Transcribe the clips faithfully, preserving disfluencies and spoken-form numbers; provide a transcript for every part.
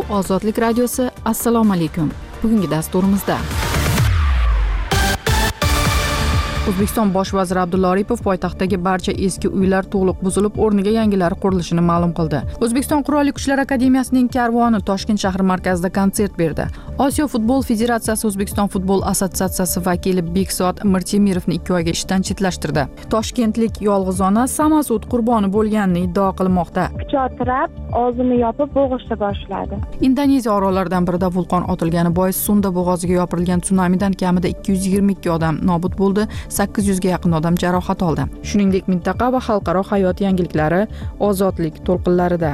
Ozodlik radiosi. Assalomu alaykum. Bugungi dasturimizda O'zbekiston bosh vaziri Abdulla Aripov poytaxtdagi barcha eski uylar to'liq buzilib, o'rniga yangilari qurilishini ma'lum qildi. O'zbekiston Qurolli Kuchlar akademiyasining karvoni Toshkent shahri markazida konsert berdi. Osiyo futbol federatsiyasi O'zbekiston futbol assotsiatsiyasi vakili Bekzod Mirtemirovni ikki oyga ishdan chetlashtirdi. Toshkentlik yolg'izona Samazud qurboni bo'lganini iddao qilmoqda. Pichoq tirab, og'zini yopib bo'g'ishni boshladi. Indoneziya orollaridan birida vulqon otilgani bois Sunda bo'g'oziga yopirilgan tsunamidan kamida ikki yuz yigirma ikki odam nobud bo'ldi. sakkiz yuzga yaqin odam jarohat oldi. Shuningdek, mintaqa va xalqaro hayot yangiliklari Ozodlik to'lqinlarida.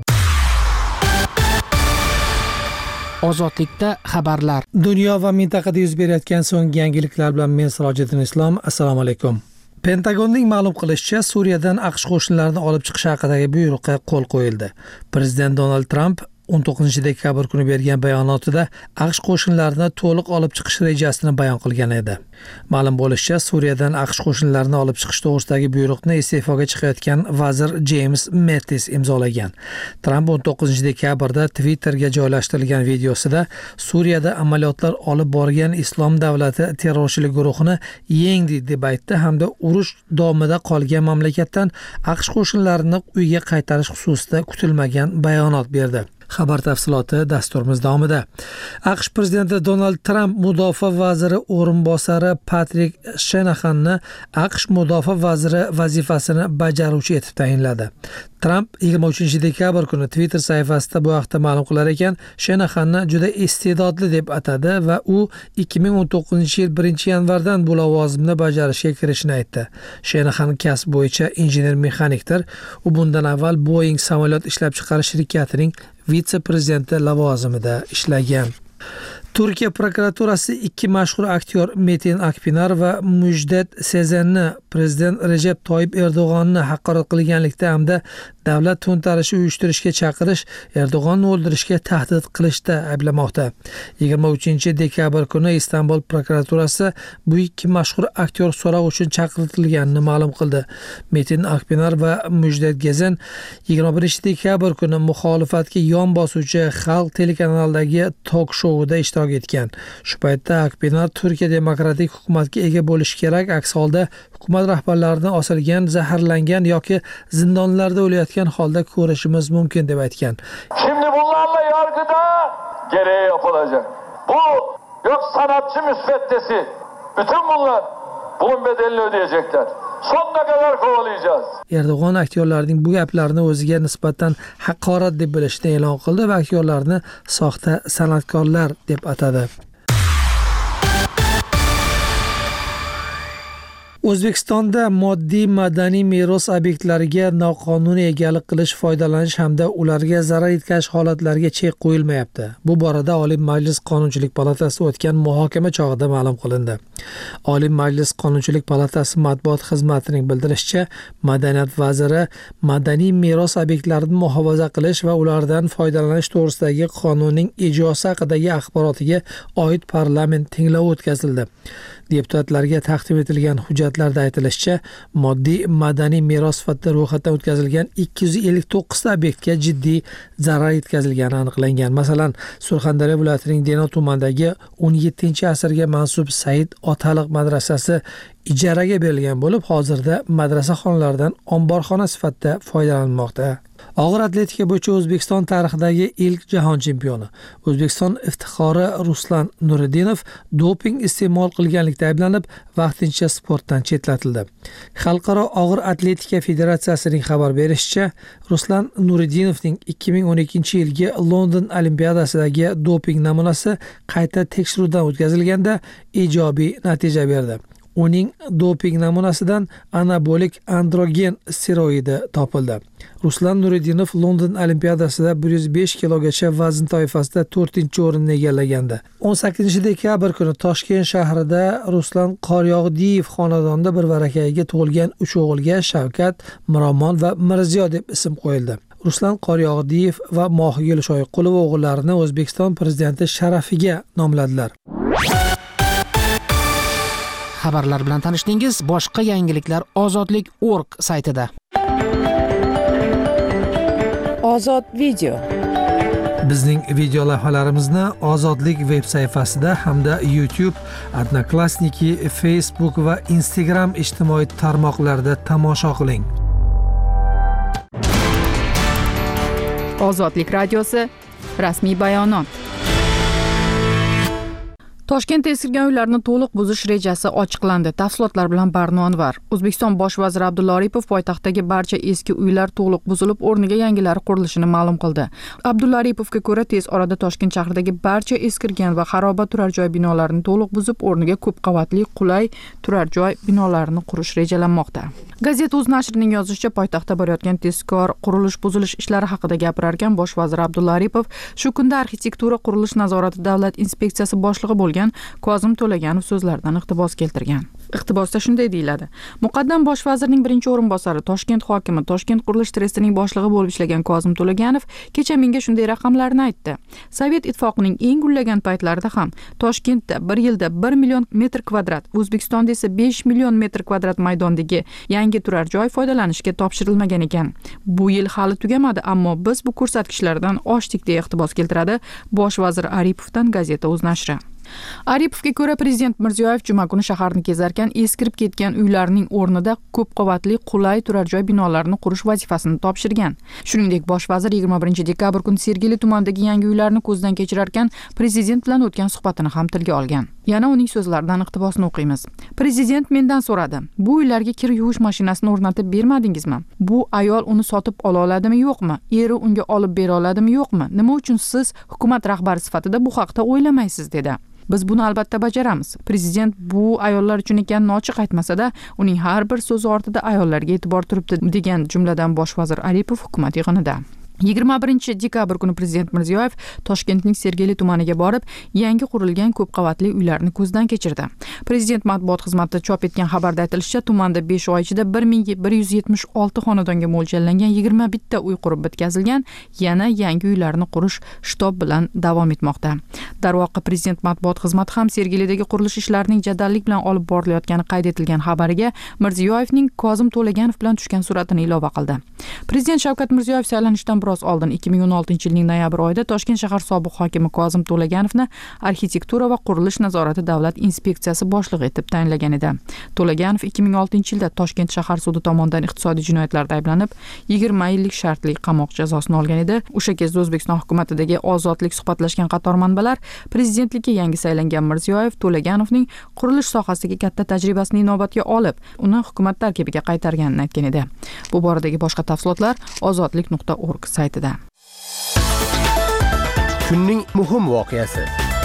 Ozodlikda xabarlar. Dunyo va mintaqada yuz berayotgan so'nggi yangiliklar bilan men Sirojiddin Islom. Assalomu alaykum. Pentagonning ma'lum qilishicha, Suriyadan AQSh qo'shinlarini olib chiqish haqidagi buyruqqa qo'l qo'yildi. Prezident Donald Trump o'n to'qqizinchi dekabr kuni bergan bayonotida AQSh qo'shinlarini to'liq olib chiqish rejasini bayon qilgan edi. Ma'lum bo'lishicha, Suriyadan AQSh qo'shinlarini olib chiqish to'g'risidagi buyruqni iste'foga chiqayotgan vazir James Mattis imzolagan. Trump o'n to'qqizinchi dekabrda Twitterga joylashtirilgan videosida Suriyada amaliyotlar olib borgan Islom davlati terrorchilik guruhini yengdi deb aytdi hamda urush davomida qolgan mamlakatdan AQSh qo'shinlarini uyga qaytarish xususida kutilmagan bayonot berdi. Xabar tafsiloti dasturimiz davomida. AQSh prezidenti Donald Trump mudofaa vaziri o'rinbosari Patrik Shenahanni AQSh mudofaa vaziri vazifasini bajaruvchi etib tayinladi. Trump yigirma uchinchi dekabr kuni Twitter sahifasida bu haqda ma'lum qilar ekan, Shenahanni juda iste'dodli deb atadi va u ikki ming o'n to'qqizinchi yil birinchi yanvardan bu lavozimni bajarishga kirishini aytdi. Shenahan kasb bo'yicha injener-mexanikdir. U bundan avval Boeing samolyot ishlab chiqarish shirkatining vitse-prezidenti lavozimida ishlagan. Turkiya prokuraturasi ikki mashhur aktyor Metin Akpinar va Mujdet Sezenni prezident Recep Tayyip Erdo'g'onni haqorat qilganlikda hamda davlat to'ntarishi uyushtirishga chaqirish, Erdo'g'onni o'ldirishga tahdid qilishda ayblamoqda. yigirma uchinchi dekabr kuni Istanbul prokuraturasi bu ikki mashhur aktyor so'roq uchun chaqirtirilganini ma'lum qildi. Metin Akpinar va Mujdet Gezen yigirma birinchi dekabr kuni muxolifatga yon bosuvchi Xalq telekanalidagi tok-shouda ishtirok etgan. Shu paytda Akpinar Turkiya demokratik hukumatga ega bo'lishi kerak, aks holda hukumat rahbarlaridan osilgan, zaharlangan yoki zindonlarda o'layotgan holda ko'rishimiz mumkin deb aytgan. Şimdi bunlarla yargıda gereği yapılacak. Bu yok sanatçı müsveddesi. Bütün bunlar bunun bedelini ödeyecekler. Sonuna kadar kovalayacağız. Erdo'g'on aktyorlarning bu gaplarini o'ziga nisbatan haqorat deb bilishini e'lon qildi va aktyorlarni soxta san'atkorlar deb atadi. O'zbekistonda moddiy madaniy meros obyektlariga noqonuniy egalik qilish, foydalanish hamda ularga zarar yetkazish holatlariga chek qo'yilmayapti. Bu borada Oliy Majlis Qonunchilik palatasi o'tgan muhokama chog'ida ma'lum qilindi. Oliy Majlis Qonunchilik palatasi matbuot xizmatining bildirishicha, Madaniyat vaziri madaniy meros obyektlarini muhofaza qilish va ulardan foydalanish to'g'risidagi qonunning ijrosi haqidagi axborotiga oid parlament tinglovi o'tkazildi. Deputatlarga taqdim etilgan hujjatlarda aytilishicha, moddiy madaniy meros sifatida ro'yxatdan o'tkazilgan ikki yuz ellik to'qqiz ta obyektga jiddiy zarar yetkazilgani aniqlangan. Masalan, Surxondaryo viloyatining Denov tumanidagi o'n yettinchi asrga mansub Said Otaliq madrasasi ijaraga berilgan bo'lib, hozirda madrasa xonalaridan omborxona sifatida foydalanmoqda. Og'ir atletika bo'yicha O'zbekiston tarixidagi ilk jahon chempioni, O'zbekiston iftixori Ruslan Nuriddinov doping iste'mol qilganlikda ayblanib, vaqtincha sportdan chetlatildi. Xalqaro og'ir atletika federatsiyasining xabar berishicha, Ruslan Nuriddinovning ikki ming o'n ikkinchi yilgi London olimpiadasidagi doping namunasi qayta tekshiruvdan o'tkazilganda ijobiy natija berdi. Uning doping namunasidan anabolik androgen steroidi topildi. Ruslan Nuriddinov London olimpiadasida bir yuz besh kilogacha vazn toifasida to'rtinchi o'rinni egallagandi. o'n sakkizinchi dekabr kuni Toshkent shahrida Ruslan Qoryog'diyev xonadonida bir varakayiga tug'ilgan uch o'g'ilga Shavkat, Miromon va Mirziyo deb ism qo'yildi. Ruslan Qoryog'diyev va Mohigul Shoyqulova o'g'illarini O'zbekiston prezidenti sharafiga nomladilar. Xabarlar bilan tanishdingiz. Boshqa yangiliklar ozodlik nokta org saytida. Ozod video. Bizning video lavhalarimizni Ozodlik veb sayfasida hamda YouTube, Odnoklassniki, Facebook va Instagram ijtimoiy tarmoqlarida tomosha qiling. Ozodlik radiosi rasmiy bayonot. Toshkentda eskirgan uylarni to'liq buzish rejasi ochiqlandi. Tafsilotlar bilan Barno Anvar. O'zbekiston bosh vaziri Abdulla Aripov poytaxtdagi barcha eski uylar to'liq buzilib, o'rniga yangilari qurilishini ma'lum qildi. Abdulla Aripovga ko'ra, tez orada Toshkent shahridagi barcha eskirgan va xaroba turar joy binolarini to'liq buzib, o'rniga ko'p qavatli, qulay turar joy binolarini qurish rejalanmoqda. Gazeta.uz nashrining yozishicha, poytaxtda borayotgan tezkor qurilish buzilish ishlari haqida gapirarkan bosh vazir Abdulla Aripov shu kunda arxitektura qurilish nazorati davlat inspeksiyasi boshlig'i bo'lgan Kozim To'laganov so'zlaridan iqtibos keltirgan. Iqtibosda shunday deyiladi: Muqaddam bosh vazirning birinchi o'rinbosari, Toshkent hokimi, Toshkent qurilish trestining boshlig'i bo'lib ishlagan Kozim To'laganov kecha menga shunday raqamlarni aytdi. Sovet ittifoqining eng gullagan paytlarida ham Toshkentda bir yilda bir million metr kvadrat, O'zbekistonda esa besh million metr kvadrat maydondagi yangi turar joy foydalanishga topshirilmagan ekan. Bu yil hali tugamadi, ammo biz bu ko'rsatkichlardan oshdik, deya iqtibos keltiradi bosh vazir Aripovdan Gazeta.uz nashri. Aripovga ko'ra, prezident Mirziyoyev juma kuni shaharni kezarkan eskirib ketgan uylarning o'rnida ko'p qavatli, qulay turar joy binolarini qurish vazifasini topshirgan. Shuningdek, bosh vazir yigirma birinchi dekabr kuni Sergeli tumanidagi yangi uylarni ko'zdan kechirarkan prezident bilan o'tgan suhbatini ham tilga olgan. Yana uning so'zlaridan iqtibosni o'qiymiz. Prezident mendan so'radi: "Bu uylarga kir yuvish mashinasini o'rnatib bermadingizmi? Bu ayol uni sotib ola oladimi, yo'qmi? Eri unga olib bera oladimi, yo'qmi? Nima uchun siz hukumat rahbari sifatida bu haqda o'ylamaysiz?" dedi. Biz buni albatta bajaramiz. Prezident bu ayollar uchun ekanini ochiq aytmasa-da, uning har bir so'zi ortida ayollarga e'tibor turibdi, degan jumladan bosh vazir Aripov hukumat yig'inida. yigirma birinchi dekabr kuni prezident Mirziyoyev Toshkentning Sergeli tumaniga borib, yangi qurilgan ko'p qavatli uylarni ko'zdan kechirdi. Prezident matbuot xizmati chop etgan xabarda aytilishicha, tumanda besh oy ichida bir ming bir yuz yetmish olti xonadonga mo'ljallangan yigirma bitta uy qurib bitkazilgan, yana yangi uylarni qurish shtob bilan davom etmoqda. Darvoqe, prezident matbuot xizmati ham Sergelidagi qurilish ishlarining jadallik bilan olib borilayotgani qayd etilgan xabariga Mirziyoyevning Kozim To'laganov bilan tushgan suratini ilova qildi. Prezident Shavkat Mirziyoyev saylanishdan biroz oldin ikki ming o'n oltinchi yilning noyabr oyida Toshkent shahar sobiq hokimi Kozim To'laganovni arxitektura va qurilish nazorati davlat inspeksiyasi boshlig'i etib tayinlagan edi. To'laganov ikki ming oltinchi yilda Toshkent shahar sudi tomonidan iqtisodiy jinoyatlarda ayblanib, yigirma yillik shartli qamoq jazosini olgan edi. O'sha kezda O'zbekiston hukumatidagi Ozodlik suhbatlashgan qator manbalar prezidentlikka yangi saylangan Mirziyoyev To'laganovning qurilish sohasidagi katta tajribasini inobatga olib, uni hukumat tarkibiga qaytarganini aytgan edi. Bu boradagi boshqa tafsilotlar ozodlik nuqta org saytida. Kunning muhim voqeasi.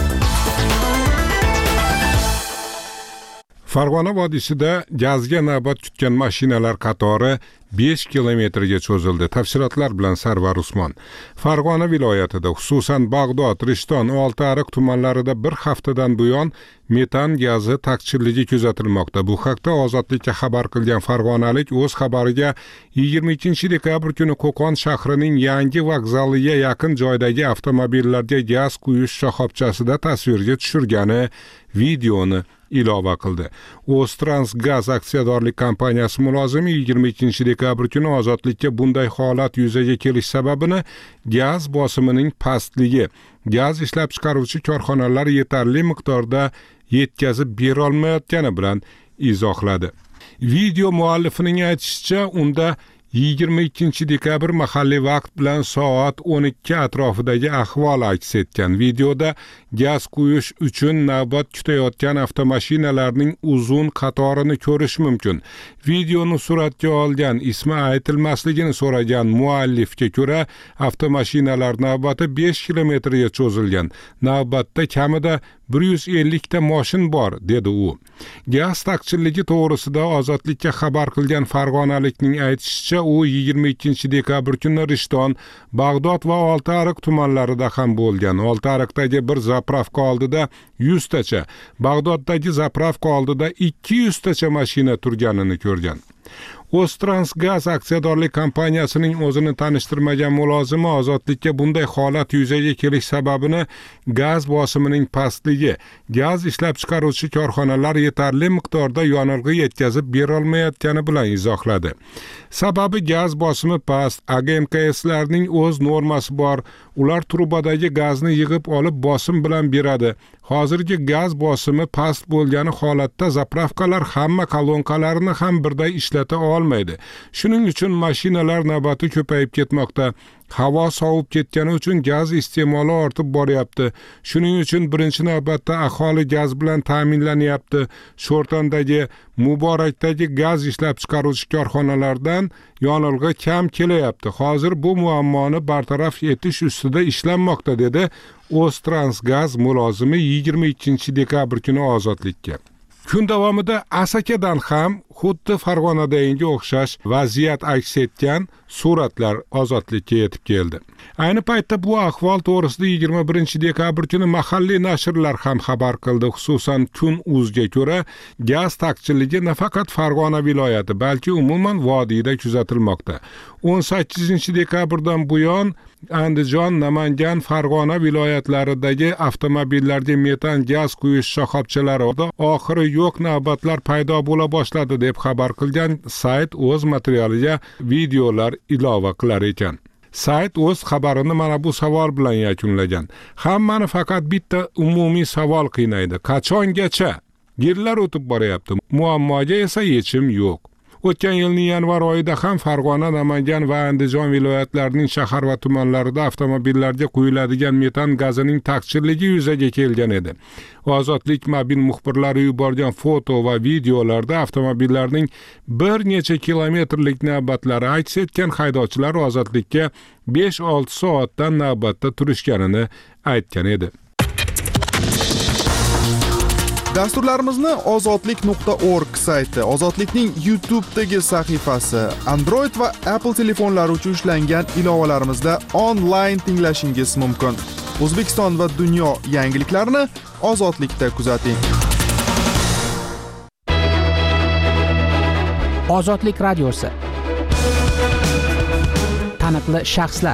Farg'ona vodiysida gazga navbat kutgan mashinalar qatori besh kilometrga cho'zildi. Tafsilotlar bilan Sarvar Usmon. Farg'ona viloyatida, xususan Bag'dod, Rishton, Oltiariq tumanlarida bir haftadan buyon metan gazi taqchilligi kuzatilmoqda. Bu haqda Ozodlikka xabar qilgan farg'onalik o'z xabariga yigirma ikkinchi dekabr kuni Qo'qon shahrining yangi vokzaliga yaqin joydagi avtomobillarga gaz quyish shoxobchasida tasvirga tushirgani videoni ilova qildi. O'ztransgaz aksiyadorlik kompaniyasi mulozimi yigirma ikkinchi dekabr kuni Ozodlikka bunday holat yuzaga kelish sababini gaz bosimining pastligi, gaz ishlab chiqaruvchi korxonalar yetarli miqdorda yetkazib bera olmayotgani bilan izohladi. Video muallifining aytishicha, unda yigirma ikkinchi dekabr mahalliy vaqt bilan soat o'n ikki atrofidagi ahvol aks etgan. Videoda gaz quyish uchun navbat kutayotgan avtomashinalarning uzun qatorini ko'rish mumkin. Videoni suratga olgan, ismi aytilmasligini so'ragan muallifga ko'ra, avtomashinalar navbati besh kilometrga cho'zilgan. Navbatda kamida bir yuz ellik ta mashin bor, dedi u. Gaz taqchilligi to'g'risida Ozodlikka xabar qilgan farg'onalikning aytishicha, u yigirma ikkinchi dekabr kuni Rishton, Bag'dod va Oltiariq tumanlarida ham bo'lgan. Oltiariqdagi bir zapravka oldida yuz tacha, Bag'doddagi zapravka oldida ikki yuz tacha mashina turganini ko'rgan. O'ztransgaz aksiyadorlik kompaniyasining o'zini tanishtirmagan mulozimi ozodlikka bunday holat yuzaga kelish sababini gaz bosimining pastligi, gaz ishlab chiqaruvchi korxonalar yetarli miqdorda yonilg'i yetkazib bera olmayotgani bilan izohladi. Sababi gaz bosimi past, A G M K S'larning o'z normasi bor. Ular trubadagi gazni yig'ib olib bosim bilan beradi. Hozirgi gaz bosimi past bo'lgani holatda zapravkalar hamma kolonkalarni ham birday ishlata olmaydi. Shuning uchun mashinalar navbati ko'payib ketmoqda. Havo sovib ketgani uchun gaz iste'moli ortib boryapti. Shuning uchun birinchi navbatda aholi gaz bilan ta'minlanyapti. Sho'rtondagi, Muborakdagi gaz ishlab chiqaruvchi korxonalardan yonilg'i kam kelyapti. Hozir bu muammoni bartaraf etish ustida ishlanmoqda, dedi O'ztransgaz mulozimi yigirma ikkinchi dekabr kuni Ozodlikka. Kun davomida Asakadan ham xuddi Farg'onadagi o'xshash vaziyat aks etgan suratlar Ozodlikka yetib keldi. Ayni paytda bu ahvol to'g'risida yigirma birinchi dekabr kuni mahalliy nashrlar ham xabar qildi. Xususan Kun.uzga ko'ra, gaz taqchilligi nafaqat Farg'ona viloyati, balki umuman vodiyda kuzatilmoqda. o'n sakkizinchi dekabrdan buyon Andijon, Namangan, Farg'ona viloyatlaridagi avtomobillarga metan gaz quyish shoxobchalarida oxiri yo'q navbatlar paydo bo'la boshladi deb xabar qilgan sayt o'z materialiga videolar ilova qilar ekan. Sayt o'z xabarini mana bu savol bilan yakunlagan. Hammani faqat bitta umumiy savol qiynaydi. Qachongacha? Yillar o'tib boryapti. Muammoga esa yechim yo'q. O'tgan yilning yanvar oyida ham Farg'ona, Namangan va Andijon viloyatlarining shahar va tumanlarida avtomobillarga quyiladigan metan gazining taqchilligi yuzaga kelgan edi. Ozodlik mobil muxbirlari yuborgan foto va videolarda avtomobillarning bir necha kilometrlik navbatlari aks etgan haydovchilar Ozodlikka besh olti soatdan navbatda turishganini aytgan edi. Dasturlarimizni ozodlik nuqta org sayti, Ozodlikning YouTube'dagi sahifasi, Android va Apple telefonlari uchun ishlangan ilovalarimizda onlayn tinglashingiz mumkin. O'zbekiston va dunyo yangiliklarini Ozodlikda kuzating. Ozodlik radiosi. Taniqli shaxslar.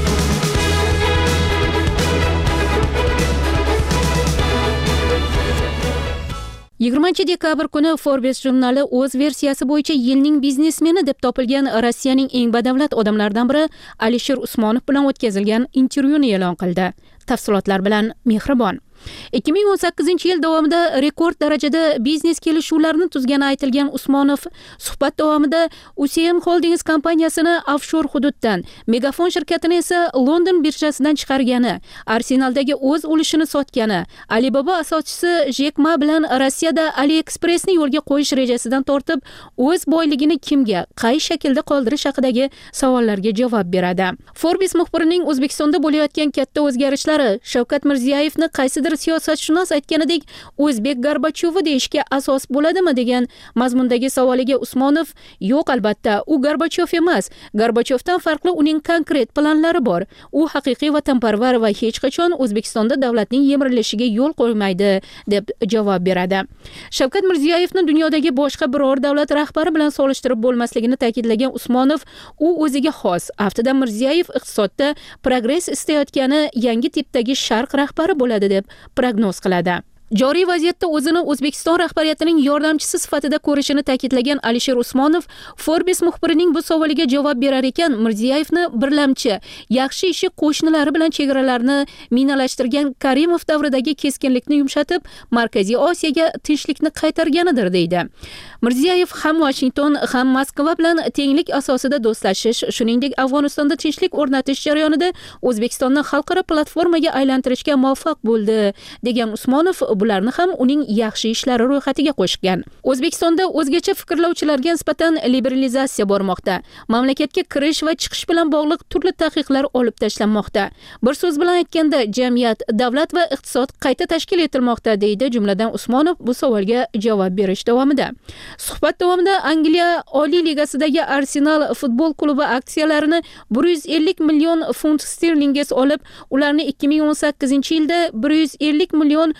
yigirmanchi dekabr kuni Forbes jurnali o'z versiyasi bo'yicha yilning biznesmeni deb topilgan Rossiyaning eng badavlat odamlaridan biri Alisher Usmonov bilan o'tkazilgan intervyuni e'lon qildi. Tafsilotlar bilan Mehribon. ikki ming o'n sakkizinchi yil davomida rekord darajada biznes kelishuvlarini tuzgani aytilgan Usmonov suhbat davomida U C M Holdings kompaniyasini offshor hududdan, Megafon shirkatini esa London birjasidan chiqargani, Arsenaldagi o'z ulushini sotgani, Alibaba asoschisi Jack Ma bilan Rossiyada AliExpressni yo'lga qo'yish rejasidan tortib, o'z boyligini kimga, qay shaklda qoldirish haqidagi savollarga javob beradi. Forbes muxbirining O'zbekistonda bo'layotgan katta o'zgarishlari Shavkat Mirziyoyevni qaysidir siyosatshunos aytganidek O'zbek Gorbachovi deyishga asos bo'ladimi degan mazmundagi savoliga Usmonov, yo'q albatta, u Gorbachov emas. Gorbachovdan farqli uning konkret planlari bor. U haqiqiy vatanparvar va hech qachon O'zbekistonda davlatning yemirilishiga yo'l qo'ymaydi deb javob beradi. Shavkat Mirziyoyevni dunyodagi boshqa biror davlat rahbari bilan solishtirib bo'lmasligini ta'kidlagan Usmonov, u o'ziga xos. Haftada Mirziyoyev iqtisodda progress istayotgani yangi tipdagi sharq rahbari bo'ladi deb prognoz qiladi. Joriy vaziyatda o'zini O'zbekiston rahbariyatining yordamchisi sifatida ko'rishini ta'kidlagan Alisher Usmonov Forbes muxbirining bu savoliga javob berar ekan, Mirziyoyevni birlamchi, yaxshi ishi qo'shnilari bilan chegaralarni minalashtirgan Karimov davridagi keskinlikni yumshatib, Markaziy Osiyoga tinchlikni qaytarganidir deydi. Mirziyoyev ham Washington, ham Moskva bilan tenglik asosida do'stlashish, shuningdek Afg'onistonda tinchlik o'rnatish jarayonida O'zbekistonni xalqaro platformaga aylantirishga muvaffaq bo'ldi degan Usmonov bularni ham uning yaxshi ishlari ro'yxatiga qo'shgan. O'zbekistonda o'zgacha fikrlovchilarga nisbatan liberalizatsiya bormoqda. Mamlakatga kirish va chiqish bilan bog'liq turli taqiqlar olib tashlanmoqda. Bir so'z bilan aytganda, jamiyat, davlat va iqtisod qayta tashkil etilmoqda, deydi jumladan Usmonov bu savolga javob berish davomida. Suhbat davomida Angliya Oliy Ligasidagi Arsenal futbol klubi aksiyalarini bir yuz ellik million funt sterlingga olib, ularni ikki ming o'n sakkizinchi yilda bir yuz ellik million funt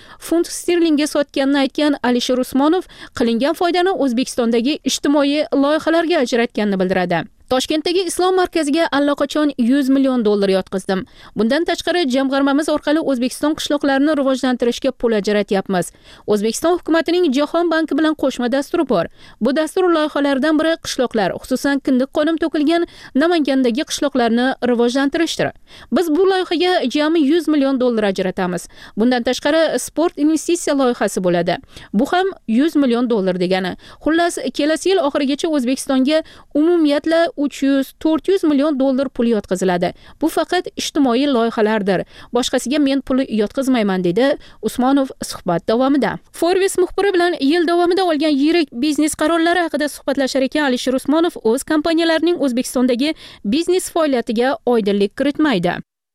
sterlingga sotganini aytgan Alisher Usmonov qilingan foydani O'zbekistondagi ijtimoiy loyihalarga ajratganini bildiradi. Toshkentdagi Islom markaziga allaqachon yuz million dollar yotqizdim. Bundan tashqari jamg'armamiz orqali O'zbekiston qishloqlarini rivojlantirishga pul ajratyapmiz. O'zbekiston hukumatining Jahon banki bilan qo'shma dasturi bor. Bu dastur loyihalaridan biri qishloqlar, xususan kindiq qonim to'kilgan Namangandagi qishloqlarni rivojlantirishdir. Biz bu loyihaga jami yuz million dollar ajratamiz. Bundan tashqari sport investitsiya loyihasi bo'ladi. Bu ham yuz million dollar degani. Xullas, kelasi yil oxirigacha O'zbekistonga umumiyatla uch yuz to'rt yuz million dollar pul yotqiziladi. Bu faqat ijtimoiy loyihalardir. Boshqasiga men pul yotqizmayman, dedi Usmonov suhbat davomida. Forbes muxbiri bilan yil davomida olgan yirik biznes qarorlari haqida suhbatlashar ekan Alisher Usmonov o'z kompaniyalarining O'zbekistondagi biznes faoliyatiga oydinlik kiritmaydi.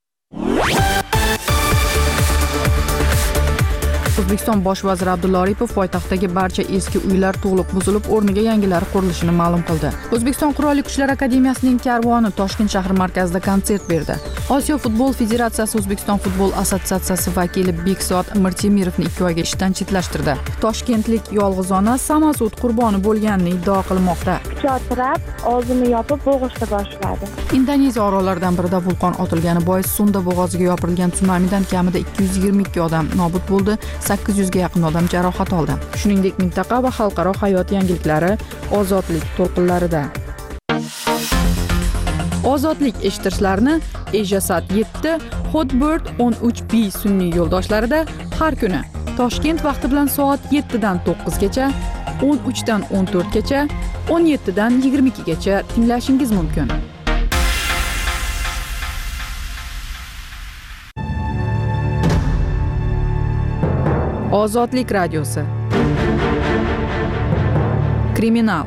O'zbekiston bosh vaziri Abdulla Aripov poytaxtdagi barcha eski uylar to'liq buzilib, o'rniga yangilari qurilishini ma'lum qildi. O'zbekiston Qurolli Kuchlar akademiyasining karvoni Toshkent shahri markazida konsert berdi. Osiyo futbol federatsiyasi O'zbekiston futbol assotsiatsiyasi vakili Bekzod Mirtemirovni ikki oyga ishdan chetlashtirdi. Toshkentlik yolg'izona Samasud qurboni bo'lganini iddao qilmoqda. Pichoqlab, og'zini yopib bo'g'ishni boshladi. Indoneziya orollaridan birida vulqon otilgani bois Sunda bo'g'oziga yopirilgan tsunamidan kamida ikki yuz yigirma ikki odam nobud bo'ldi. sakkiz yuzga yaqin odam jarohat oldi. Shuningdek, mintaqa va xalqaro hayot yangiliklari ozodlik to'lqinlarida. Ozodlik eshittirishlarni Ejasat yetti, Hotbird o'n uch B sun'iy yo'ldoshlarida har kuni Toshkent vaqti bilan soat yettidan to'qqizgacha, o'n uchdan o'n to'rtgacha, o'n yettidan yigirma ikkigacha tinglashingiz mumkin. Ozodlik radiosi. Kriminal.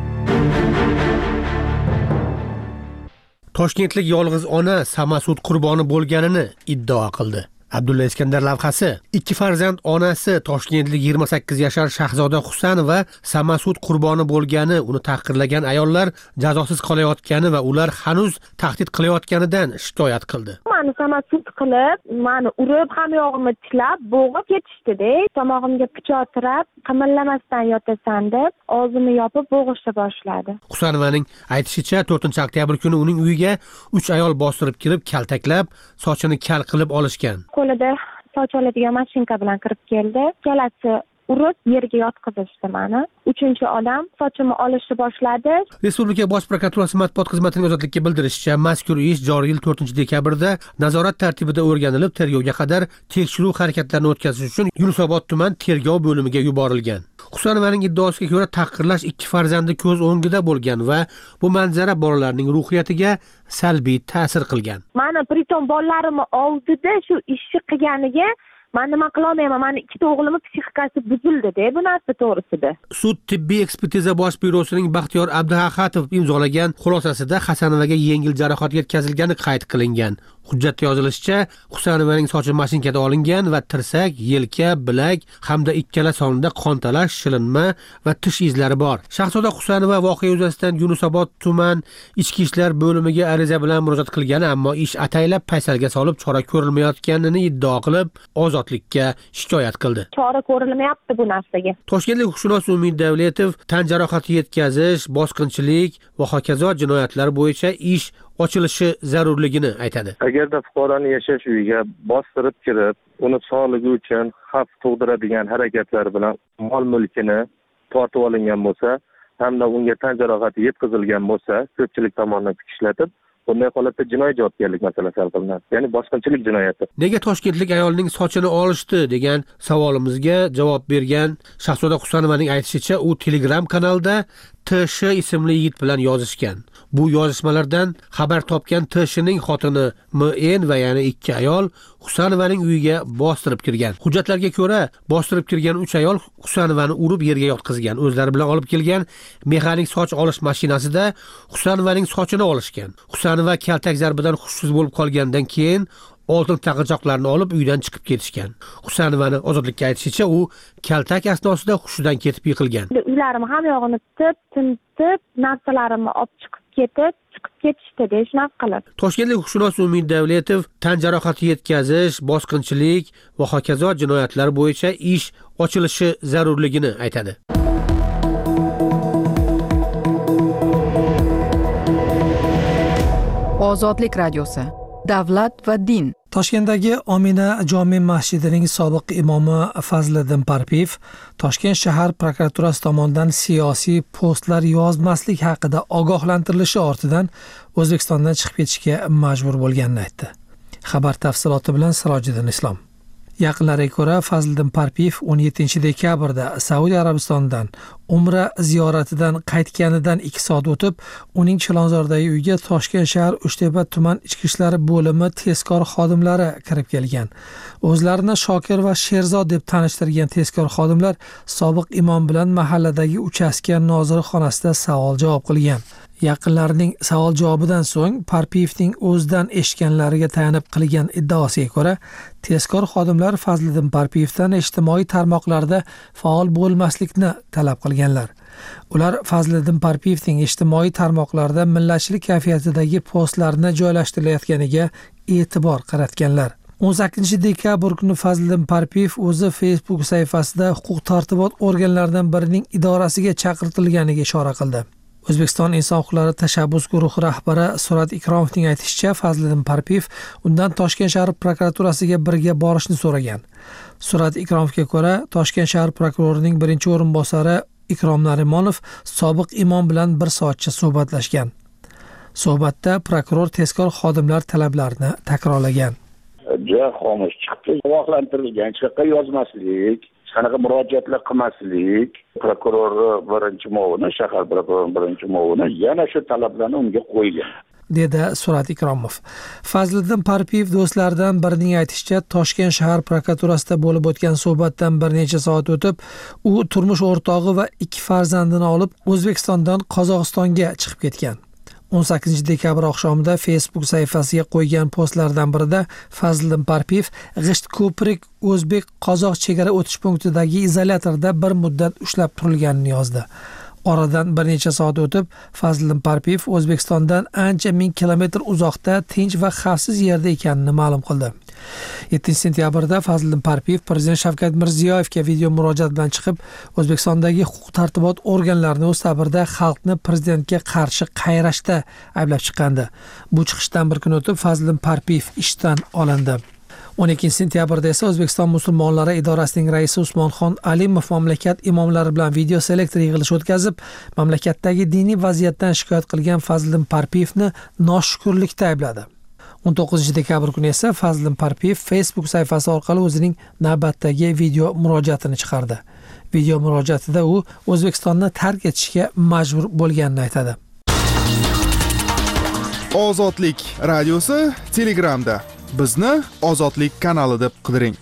Toshkentlik yolg'iz ona Samasud qurboni bo'lganini iddao qildi. Abdulla Iskandar lavhasi. Ikki farzand onasi Toshkentlik yigirma sakkiz yashar Shahzoda Husanova Samasud qurboni bo'lgani, uni tahqirlagan ayollar jazosiz qolayotgani va ular hanuz tahdid qilayotganidan shikoyat qildi. Mani Samasud qilib, mani urib, hamyog'imni tishlab, bo'g'ib ketishdi-da. Tomog'imga pichoq tirab, qimirlamasdan yotasan deb, og'zimni yopib bo'g'ishni boshladi. Husanovaning aytishicha, to'rtinchi oktyabr kuni uning uyiga uch ayol bostirib kirib, kaltaklab, sochini kal qilib olishgan. Qo'lida soch oladigan mashinka bilan kirib keldi. Kalasi urib yerga yotqizishdi meni. Uchinchi odam sochimni olishni boshladi. Respublika Bosh prokuraturasi matbuot xizmatining ozodlikka bildirishicha, mazkur ish joriy yil to'rtinchi dekabrda nazorat tartibida o'rganilib, tergovga qadar tekshiruv harakatlarini o'tkazish uchun Yunusobod tuman tergov bo'limiga yuborilgan. Husanovaning iddaosiga ko'ra, tahqirlash ikki farzandi ko'z o'ngida bo'lgan va bu manzara bolalarning ruhiyatiga salbiy ta'sir qilgan. Meni pritom bolalarimni oldida shu ishni qilganiga men nima qilolmayman. Meni ikkita o'g'limning psixikasi buzildi-da bu narsa to'g'risida. Sud tibbiy ekspertiza bosh byurosining Baxtiyor Abduhaxatov imzolagan xulosasida Hasanovaga yengil jarohat yetkazilgani qayd qilingan. Hujjatda yozilishicha, Husanovaning sochi mashinkada olingan va tirsak, yelka, bilak hamda ikkala sonida qontalash, shilinma va tish izlari bor. Shahzoda Husanova voqea yuzasidan Yunusobod tuman ichki ishlar bo'limiga ariza bilan murojaat qilgani, ammo ish ataylab paysalga solib chora ko'rilmayotganini iddao qilib, ozodlikka shikoyat qildi. Chora ko'rilmayapti bu narsaga. Toshkentlik huquqshunos Umid Davletov tan jarohati yetkazish, bosqinchilik va hokazo jinoyatlar bo'yicha ish ochilishi zarurligini aytadi. Agarda fuqaroning yashash uyiga bostirib kirib, uni sog'ligi uchun xavf tug'diradigan harakatlar bilan mol-mulkini tortib olingan bo'lsa, hamda unga tan jarohati yetkazilgan bo'lsa, ko'pchilik tomonidan kuch ishlatib, bunday holatda jinoiy javobgarlik masalasi hal qilinadi. Ya'ni bosqinchilik jinoyati. Nega toshkentlik ayolning sochini olishdi degan savolimizga javob bergan Shahzoda Husanovaning aytishicha, u Telegram kanalda T Sh ismli yigit bilan yozishgan. Bu yozishmalardan xabar topgan T Shning xotini M N va yana ikki ayol Husanovaning uyiga bostirib kirgan. Hujjatlarga ko'ra, bostirib kirgan uch ayol Husanovani urib yerga yotqizgan. O'zlari bilan olib kelgan mexanik soch olish mashinasida Husanovaning sochini olishgan. Husanova kaltak zarbidan hushsiz bo'lib qolgandan keyin oltin taqinchoqlarni olib uydan chiqib ketishgan. Husanovani ozodlikka aytishicha, u kaltak asnosida hushidan ketib yiqilgan. Uylarim ham yog'ini tib, tintib, narsalarimni olib chiqib ketib chiqib ketishdi-da shunaqa qilib. Toshkentlik huquqshunos Umid Davletov tan jarohati yetkazish, bosqinchilik va hokazo jinoyatlar bo'yicha ish ochilishi zarurligini aytadi. Ozodlik radiosi. Davlat va din. Toshkentdagi Omina jome masjidining sobiq imomi Fazliddin Parpiyev Toshkent shahar prokuraturasi tomonidan siyosiy postlar yozmaslik haqida ogohlantirilishi ortidan O'zbekistondan chiqib ketishga majbur bo'lganini aytdi. Xabar tafsiloti bilan Sirojiddin Islom. Yaqinlariga ko'ra, Fazliddin Parpiyev o'n yettinchi dekabrda Saudiya Arabistonidan Umra ziyoratidan qaytganidan ikki soat o'tib, uning Chilonzordagi uyiga Toshkent shahar Uchtepa tuman ichki ishlar bo'limi tezkor xodimlari kirib kelgan. O'zlarini Shokir va Sherzod deb tanishtirgan tezkor xodimlar sobiq imom bilan mahalladagi uchastka nozirxonasida savol-javob qilgan. Yaqinlarining savol javobidan so'ng Parpiyevning o'zidan eshitganlariga tayanib qilgan iddaosiga ko'ra, tezkor xodimlar Fazliddin Parpiyevdan ijtimoiy tarmoqlarda faol bo'lmaslikni talab qilganlar. Ular Fazliddin Parpiyevning ijtimoiy tarmoqlarda millatchilik kayfiyatidagi postlarni joylashtirilayotganiga e'tibor qaratganlar. o'n sakkizinchi dekabr kuni Fazliddin Parpiyev o'zi Facebook sahifasida huquq tartibot organlaridan birining idorasiga chaqirtirilganiga ishora qildi. O'zbekiston Inson huquqlari tashabbus guruhi rahbari Surat Ikromovning aytishicha, Fazliddin Parpiyev undan Toshkent shahar prokuraturasiga birga borishni so'ragan. Surat Ikromovga ko'ra, Toshkent shahar prokurorining birinchi o'rinbosari Ikrom Narimonov sobiq imom bilan bir soatcha suhbatlashgan. Suhbatda prokuror tezkor xodimlar talablarini takrorlagan. Juda xomush chiqdi. Ogohlantirilgan, chiqqa yozmaslik, qanaqa murojaatlar qilmaslik, prokuror birinchi muavini, shahar prokurori birinchi muavini yana shu talablarni unga qo'ygan, dedi Surat Ikromov. Fazliddin Parpiyev do'stlaridan birining aytishicha, Toshkent shahar prokuraturasida bo'lib o'tgan suhbatdan bir necha soat o'tib, u turmush o'rtog'i va ikki farzandini olib O'zbekistondan Qozog'istonga chiqib ketgan. o'n sakkizinchi dekabr oqshomida Facebook sahifasiga qo'ygan postlardan birida Fazliddin Parpiyev G'isht ko'prik o'zbek-qozoq chegara o'tish punktidagi izolyatorda bir muddat ushlab turilganini yozdi. Oradan bir necha soat o'tib, Fazliddin Parpiyev O'zbekistondan ancha ming kilometr uzoqda tinch va xavfsiz yerda ekanini ma'lum qildi. yettinchi sentyabrda Fazliddin Parpiyev Prezident Shavkat Mirziyoyevga video murojaat bilan chiqib, O'zbekistondagi huquq tartibot organlarini o'z ta'birida xalqni prezidentga qarshi qayrashda ayblab chiqqandi. Bu chiqishdan bir kun o'tib Fazliddin Parpiyev ishdan olindi. o'n ikkinchi sentyabrda esa O'zbekiston musulmonlari idorasining raisi Usmonxon Alimov mamlakat imomlari bilan video selektor yig'ilishi o'tkazib, mamlakatdagi diniy vaziyatdan shikoyat qilgan Fazliddin Parpiyevni noshukrlikda aybladi. o'n to'qqizinchi dekabr kuni esa Fazliddin Parpiyev Facebook sahifasi orqali o'zining navbatdagi video murojaatini chiqardi. Video murojaatida u O'zbekistonni tark etishga majbur bo'lganini aytadi. Ozodlik radiosi Telegramda. Bizni Ozodlik kanali deb qidiring.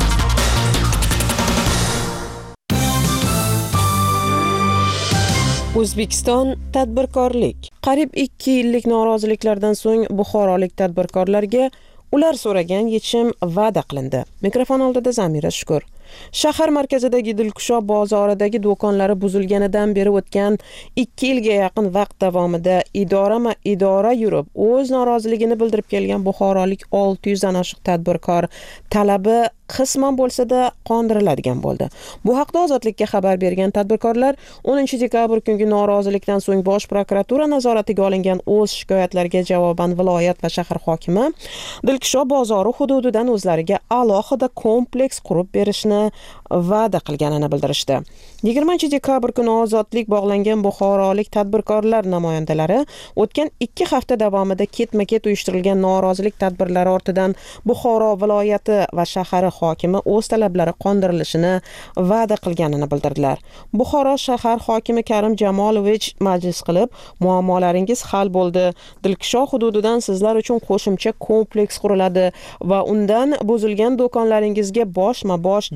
O'zbekiston tadbirkorlik. Qariyb ikki yillik noroziliklardan so'ng buxorolik tadbirkorlarga ular so'ragan yechim va'da qilindi. Mikrofon oldida Zamira Shukur. Shahar markazidagi Dilkusho bozoridagi do'konlari buzilganidan beri o'tgan ikki yilga yaqin vaqt davomida idorama idora yurib, o'z noroziligini bildirib kelgan buxorolik olti yuz dan oshiq tadbirkor talabi qisman bo'lsa-da qondiriladigan bo'ldi. Bu haqda Ozodlikka xabar bergan tadbirkorlar o'ninchi dekabr kungi norozilikdan so'ng Bosh prokuratura nazoratiga olingan o'z shikoyatlariga javoban viloyat va shahar hokimi Dilkusho bozori hududidan o'zlariga alohida kompleks qurib berishni va'da qilganini bildirishdi. yigirmanchi dekabr kuni Ozodlik bog'langan buxorolik tadbirkorlar namoyandalari o'tgan ikki hafta davomida ketma-ket uyushtirilgan norozilik tadbirlari ortidan Buxoro viloyati va shahar hokimi o'z talablari qondirilishini va'da qilganini bildirdilar. Buxoro shahar hokimi Karim Jamolovich majlis qilib, muammolaringiz hal bo'ldi. Dilkusho hududidan sizlar uchun qo'shimcha kompleks quriladi va undan buzilgan do'konlaringizga boshma-bosh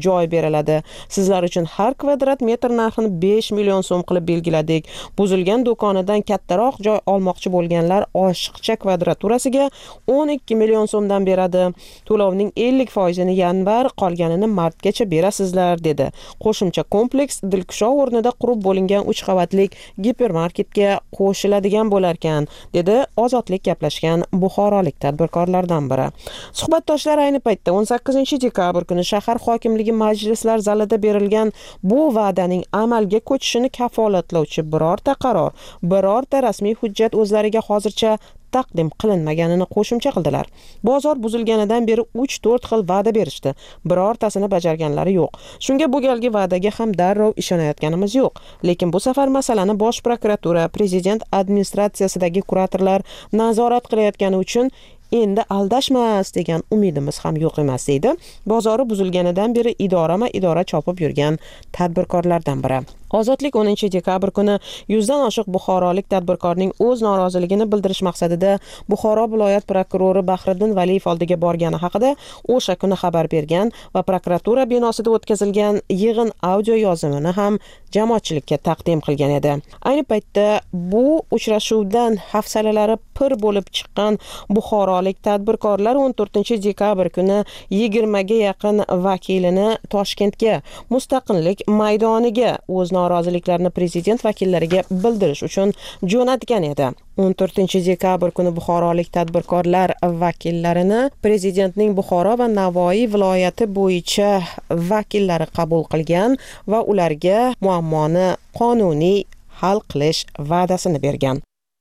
joy beriladi. Sizlar uchun har kvadrat metr narxini besh million so'm qilib belgiladik. Buzilgan do'konidan kattaroq joy olmoqchi bo'lganlar oshiqcha kvadraturasiga o'n ikki million so'mdan beradi. To'lovning ellik foizini yanvar, qolganini martgacha berasizlar, dedi. Qo'shimcha kompleks Dilkusho o'rnida qurib bo'lingan uch qavatlik gipermarketga qo'shiladigan bo'lar ekan, dedi Ozodlik gaplashgan buxorolik tadbirkorlardan biri. Suhbatdoshlar ayni paytda o'n sakkizinchi dekabr kuni shahar hokimligi majlislar zalida berilgan bu va'daning amalga ko'chishini kafolatlovchi birorta qaror, birorta rasmiy hujjat o'zlariga hozircha taqdim qilinmaganini qo'shimcha qildilar. Bozor buzilganidan beri uch to'rt xil va'da berishdi. Birortasini bajarganlari yo'q. Shunga bu galgi va'daga ham darrov ishonayotganimiz yo'q. Lekin bu safar masalani Bosh prokuratura, prezident administratsiyasidagi kuratorlar nazorat qilayotgani uchun endi aldashmas degan umidimiz ham yo'q emas, deydi bozori buzilganidan beri idorama-idora chopib yurgan tadbirkorlardan biri. Ozodlik o'ninchi dekabr kuni yuzdan oshiq buxorolik tadbirkorning o'z noroziligini bildirish maqsadida Buxoro viloyat prokurori Bahriddin Valiyev oldiga borgani haqida o'sha kuni xabar bergan va prokuratura binosida o'tkazilgan yig'in audio yozimini ham jamoatchilikka taqdim qilgan edi. Ayni paytda bu uchrashuvdan hafsalalari pir bo'lib chiqqan buxorolik tadbirkorlar o'n to'rtinchi dekabr kuni yigirmaga yaqin vakilini Toshkentga, Mustaqillik maydoniga o'z noroziliklarini prezident vakillariga bildirish uchun jo'natgan edi. o'n to'rtinchi dekabr kuni buxorolik tadbirkorlar vakillarini prezidentning Buxoro va Navoiy viloyati bo'yicha vakillari qabul qilgan va ularga muammoni qonuniy hal qilish va'dasini bergan.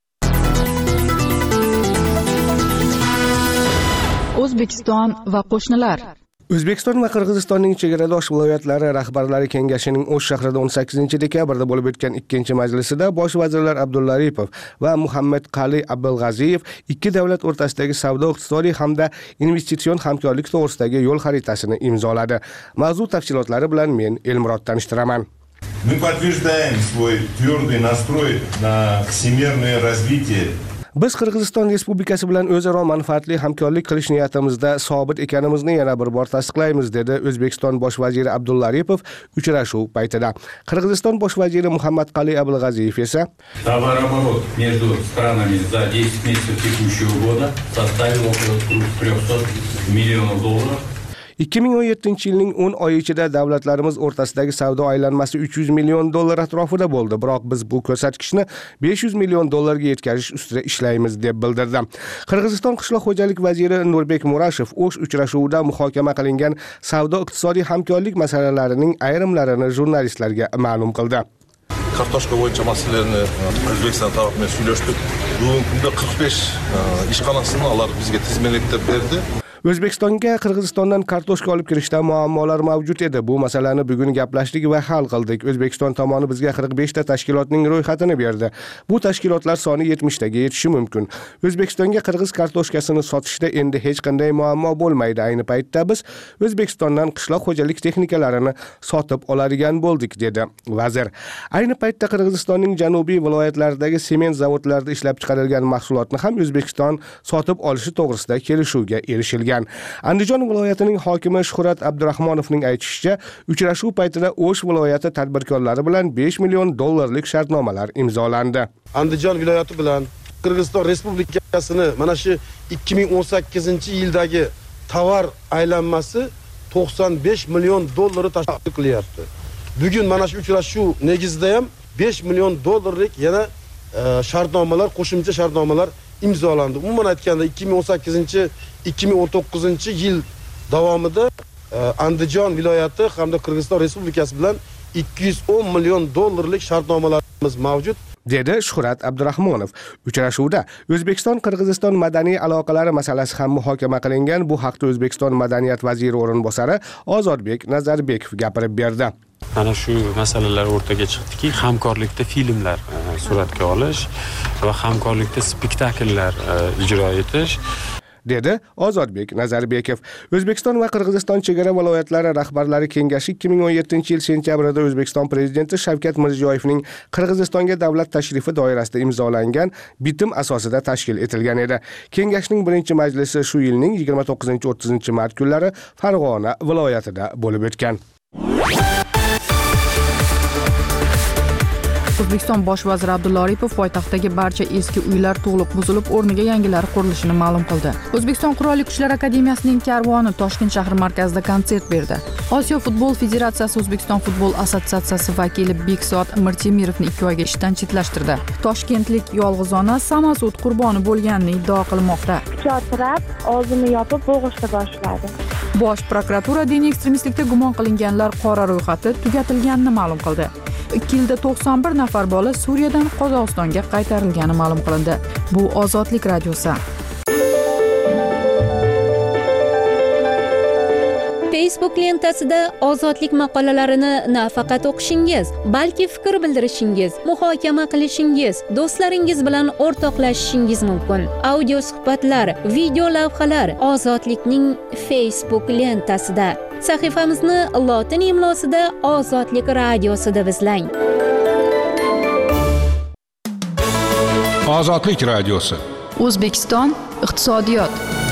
O'zbekiston va qo'shnilar. O'zbekiston va Qirg'izistonning chegaradosh viloyatlari rahbarlari kengashining O'sh shahrida o'n sakkizinchi dekabrda bo'lib o'tgan ikkinchi majlisida bosh vazirlar Abdulla Aripov va Muhammad Qali Abdulg'aziyev ikki davlat o'rtasidagi savdo-iqtisodiy hamda investitsion hamkorlik to'g'risidagi yo'l xaritasini imzoladi. Mavzu tafsilotlari bilan men Elmurod tanishtiraman. Мы подтверждаем свой твердый настрой на всемирное развитие. Biz Qirg'iziston Respublikasi bilan o'zaro manfaatli hamkorlik qilish niyatimizda sobit ekanimizni yana bir bor tasdiqlaymiz, dedi O'zbekiston bosh vaziri Abdulla Aripov uchrashuv paytida. Qirg'iziston bosh vaziri Muhammad Qali Abdulg'aziyev esa товарооборот между странами за десять месяцев текущего года составил около трехсот миллионов долларов. ikki ming o'n yettinchi yilning o'n oyi ichida davlatlarimiz o'rtasidagi savdo aylanmasi uch yuz million dollar atrofida bo'ldi. Biroq biz bu ko'rsatkichni besh yuz million dollarga yetkazish ustida ishlaymiz, deb bildirdi. Qirg'iziston qishloq xo'jalik vaziri Nurbek Murashev O'sh uchrashuvida muhokama qilingan savdo-iqtisodiy hamkorlik masalalarining ayrimlarini jurnalistlarga ma'lum qildi. Kartoshka bo'yicha masalalarni O'zbekiston tarafidan suylashdik. Bugungi kunda qirq besh ishxonasini ular bizga tizimlab berdi. O'zbekistonga Qirg'izistondan kartoshka olib kirishda muammolar mavjud edi. Bu masalani bugun gaplashdik va hal qildik. O'zbekiston tomoni bizga qirq besh ta tashkilotning ro'yxatini berdi. Bu tashkilotlar soni yetmish taga yetishi mumkin. O'zbekistonga qirg'iz kartoshkasini sotishda endi hech qanday muammo bo'lmaydi. Ayni paytda biz O'zbekistondan qishloq xo'jalik texnikalarini sotib oladigan bo'ldik, dedi vazir. Ayni paytda Qirg'izistonning janubiy viloyatlaridagi sement zavodlarida ishlab chiqarilgan mahsulotni ham O'zbekiston sotib olishi to'g'risida kelishuvga erishilgan. Andijon viloyatining hokimi Shuhrat Abdurahmonovning aytishicha, uchrashuv paytida O'sh viloyati tadbirkorlari bilan besh million dollarlik shartnomalar imzolandi. Andijon viloyati bilan Qirg'iziston Respublikasini mana shu ikki ming o'n sakkizinchi yildagi tovar aylanmasi to'qson besh million dollarni tashkil qilyapti. Bugun mana shu uchrashuv negizida ham besh million dollarlik yana e, shartnomalar, qo'shimcha shartnomalar imzolandi. Umuman aytganda ikki ming o'n sakkizinchi ikki ming o'n to'qqizinchi yil davomida Andijon viloyati hamda Qirg'iziston Respublikasi bilan ikki yuz o'n million dollarlik shartnomalarimiz mavjud, dedi Shuhrat Abdurahmonov. Uchrashuvda O'zbekiston Qirg'iziston madaniy aloqalari masalasi ham muhokama qilingan. Bu haqda O'zbekiston madaniyat vaziri o'rinbosari Ozodbek Nazarbekov gapirib berdi. Mana shu masalalar o'rtaga chiqdiki, hamkorlikda filmlar suratga olish va hamkorlikda spektakllar ijro etish, dedi Ozodbek Nazarbekov. O'zbekiston va Qirg'iziston chegara viloyatlari rahbarlari kengashi ikki ming o'n yettinchi yil sentyabrida O'zbekiston prezidenti Shavkat Mirziyoyevning Qirg'izistonga davlat tashrifi doirasida imzolangan bitim asosida tashkil etilgan edi. Kengashning birinchi majlisi shu yilning yigirma to'qqizinchi o'ttizinchi mart kunlari Farg'ona viloyatida bo'lib o'tgan. O'zbekiston bosh vaziri Abdulla Aripov poytaxtdagi barcha eski uylar to'liq buzilib, o'rniga yangilari qurilishini ma'lum qildi. O'zbekiston Qurolli Kuchlar akademiyasining karvoni Toshkent shahri markazida konsert berdi. Osiyo futbol federatsiyasi O'zbekiston futbol assotsiatsiyasi vakili Bekzod Mirtemirovni ikki oyga ishdan chetlashtirdi. Toshkentlik yolg'izona Samosud qurboni bo'lganini iddao qilmoqda. Pichoq tirab, og'zini yopib bo'g'ishni boshladi. Bosh prokuratura diniy ekstremistlikda gumon qilinganlar qora ro'yxati tugatilganini ma'lum qildi. ikki yilda to'qson bir nafar bola Suriyadan Qozog'istonga qaytarilgani ma'lum qilindi. Bu Ozodlik radiosi. Facebook lentasida ozodlik maqolalarini nafaqat o'qishingiz, balki fikr bildirishingiz, muhokama qilishingiz, do'stlaringiz bilan o'rtoqlashishingiz mumkin. Audio suhbatlar, video lavhalar Ozodlikning Facebook lentasida. Sahifamizni lotin imlosida Ozodlik radiosida izlang. Ozodlik radiosi. O'zbekiston iqtisodiyot.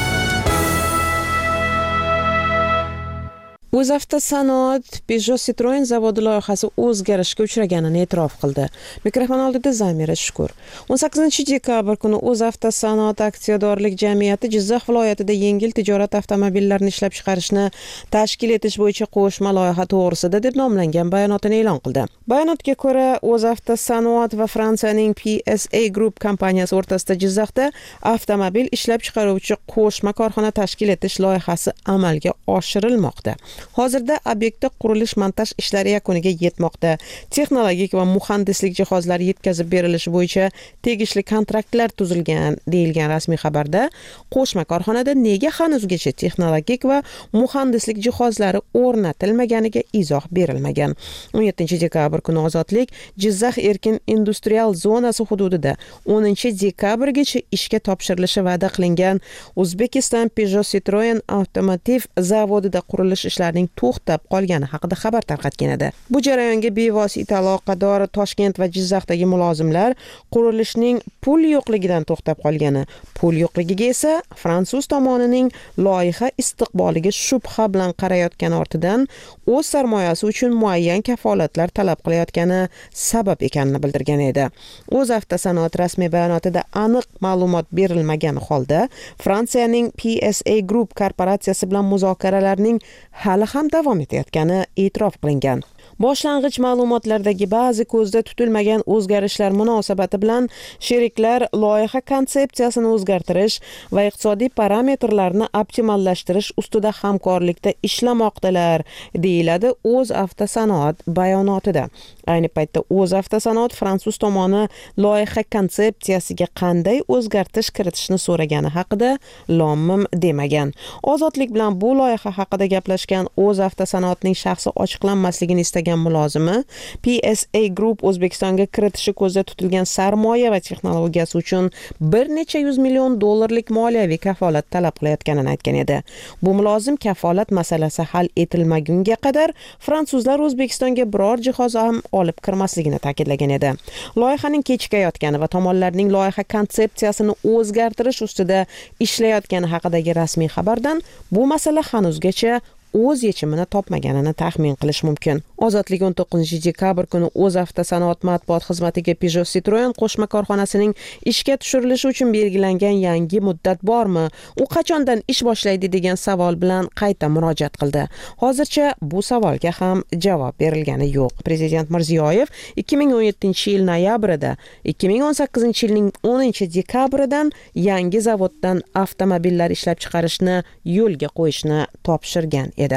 O'zavtosanoat Peugeot Citroen zavodi loyihasi o'zgarishga uchraganini e'tirof qildi. Mikrofon oldida Zamira Shukur. o'n sakkizinchi dekabr kuni O'zavtosanoat aksiyadorlik jamiyati Jizzax viloyatida yengil tijorat avtomobillarini ishlab chiqarishni tashkil etish bo'yicha qo'shma loyiha to'g'risida deb nomlangan bayonotini e'lon qildi. Bayonotga ko'ra, O'zavtosanoat va Fransiyaning P S A Group kompaniyasi o'rtasida Jizzaxda avtomobil ishlab chiqaruvchi qo'shma korxona tashkil etish loyihasi amalga oshirilmoqda. Hozirda obyektda qurilish-montaj ishlari yakuniga yetmoqda. Texnologik va muhandislik jihozlari yetkazib berilishi bo'yicha tegishli kontraktlar tuzilgan, deyilgan rasmiy xabarda. Qo'shma korxonada nega hanuzgacha texnologik va muhandislik jihozlari o'rnatilmaganiga izoh berilmagan. o'n yettinchi dekabr kuni Ozodlik Jizzax erkin industrial zonasi hududida o'ninchi dekabrgacha ishga topshirilishi va'da qilingan Uzbekistan Peugeot Citroen avtomotiv zavodida qurilish ishlarining to'xtab qolgani haqida xabar tarqatgan edi. Bu jarayonga bevosita aloqador Toshkent va Jizzaxdagi mulozimlar qurilishning pul yo'qligidan to'xtab qolgani, pul yo'qligiga esa fransuz tomonining loyiha istiqboliga shubha bilan qarayotgani ortidan o'z sarmoyasi uchun muayyan kafolatlar talab qilayotgani sabab ekanini bildirgan edi. O'zavtosanoat rasmiy bayonotida aniq ma'lumot berilmagan holda Fransiyaning P S A Group korporatsiyasi bilan muzokaralarning hali ham davom etayotgani e'tirof qilingan. Boshlang'ich ma'lumotlardagi ba'zi ko'zda tutilmagan o'zgarishlar munosabati bilan sheriklar loyiha konsepsiyasini o'zgartirish va iqtisodiy parametrlarni optimallashtirish ustida hamkorlikda ishlamoqdalar, deyiladi O'zavtosanoat bayonotida. Ayni paytda O'zavtosanoat fransuz tomoni loyiha konsepsiyasiga qanday o'zgartirish kiritishni so'ragani haqida lom-mim demagan. Ozodlik bilan bu loyiha haqida gaplashgan O'zavtosanoatning shaxsi ochiqlanmasligini istagan mulozimi P S A Group O'zbekistonga kiritishi ko'zda tutilgan sarmoya va texnologiyasi uchun bir necha yuz million dollarlik moliyaviy kafolat talab qilayotganini aytgan edi. Bu mulozim kafolat masalasi hal etilmagunga qadar fransuzlar O'zbekistonga biror jihoz ham olib kirmasligini ta'kidlagan edi. Loyihaning kechikayotgani va tomonlarning loyiha konsepsiyasini o'zgartirish ustida ishlayotgani haqidagi rasmiy xabardan bu masala hanuzgacha o'z yechimini topmaganini taxmin qilish mumkin. Ozodlik o'n to'qqizinchi dekabr kuni O'zavtosanoat matbuot xizmatiga Peugeot Citroen qo'shma korxonasining ishga tushirilishi uchun belgilangan yangi muddat bormi? U qachondan ish boshlaydi degan savol bilan qayta murojaat qildi. Hozircha bu savolga ham javob berilgani yo'q. Prezident Mirziyoyev ikki ming o'n yettinchi yil noyabrida, ikki ming o'n sakkizinchi yilning o'ninchi dekabridan yangi zavoddan avtomobillar ishlab chiqarishni yo'lga qo'yishni topshirgan edi.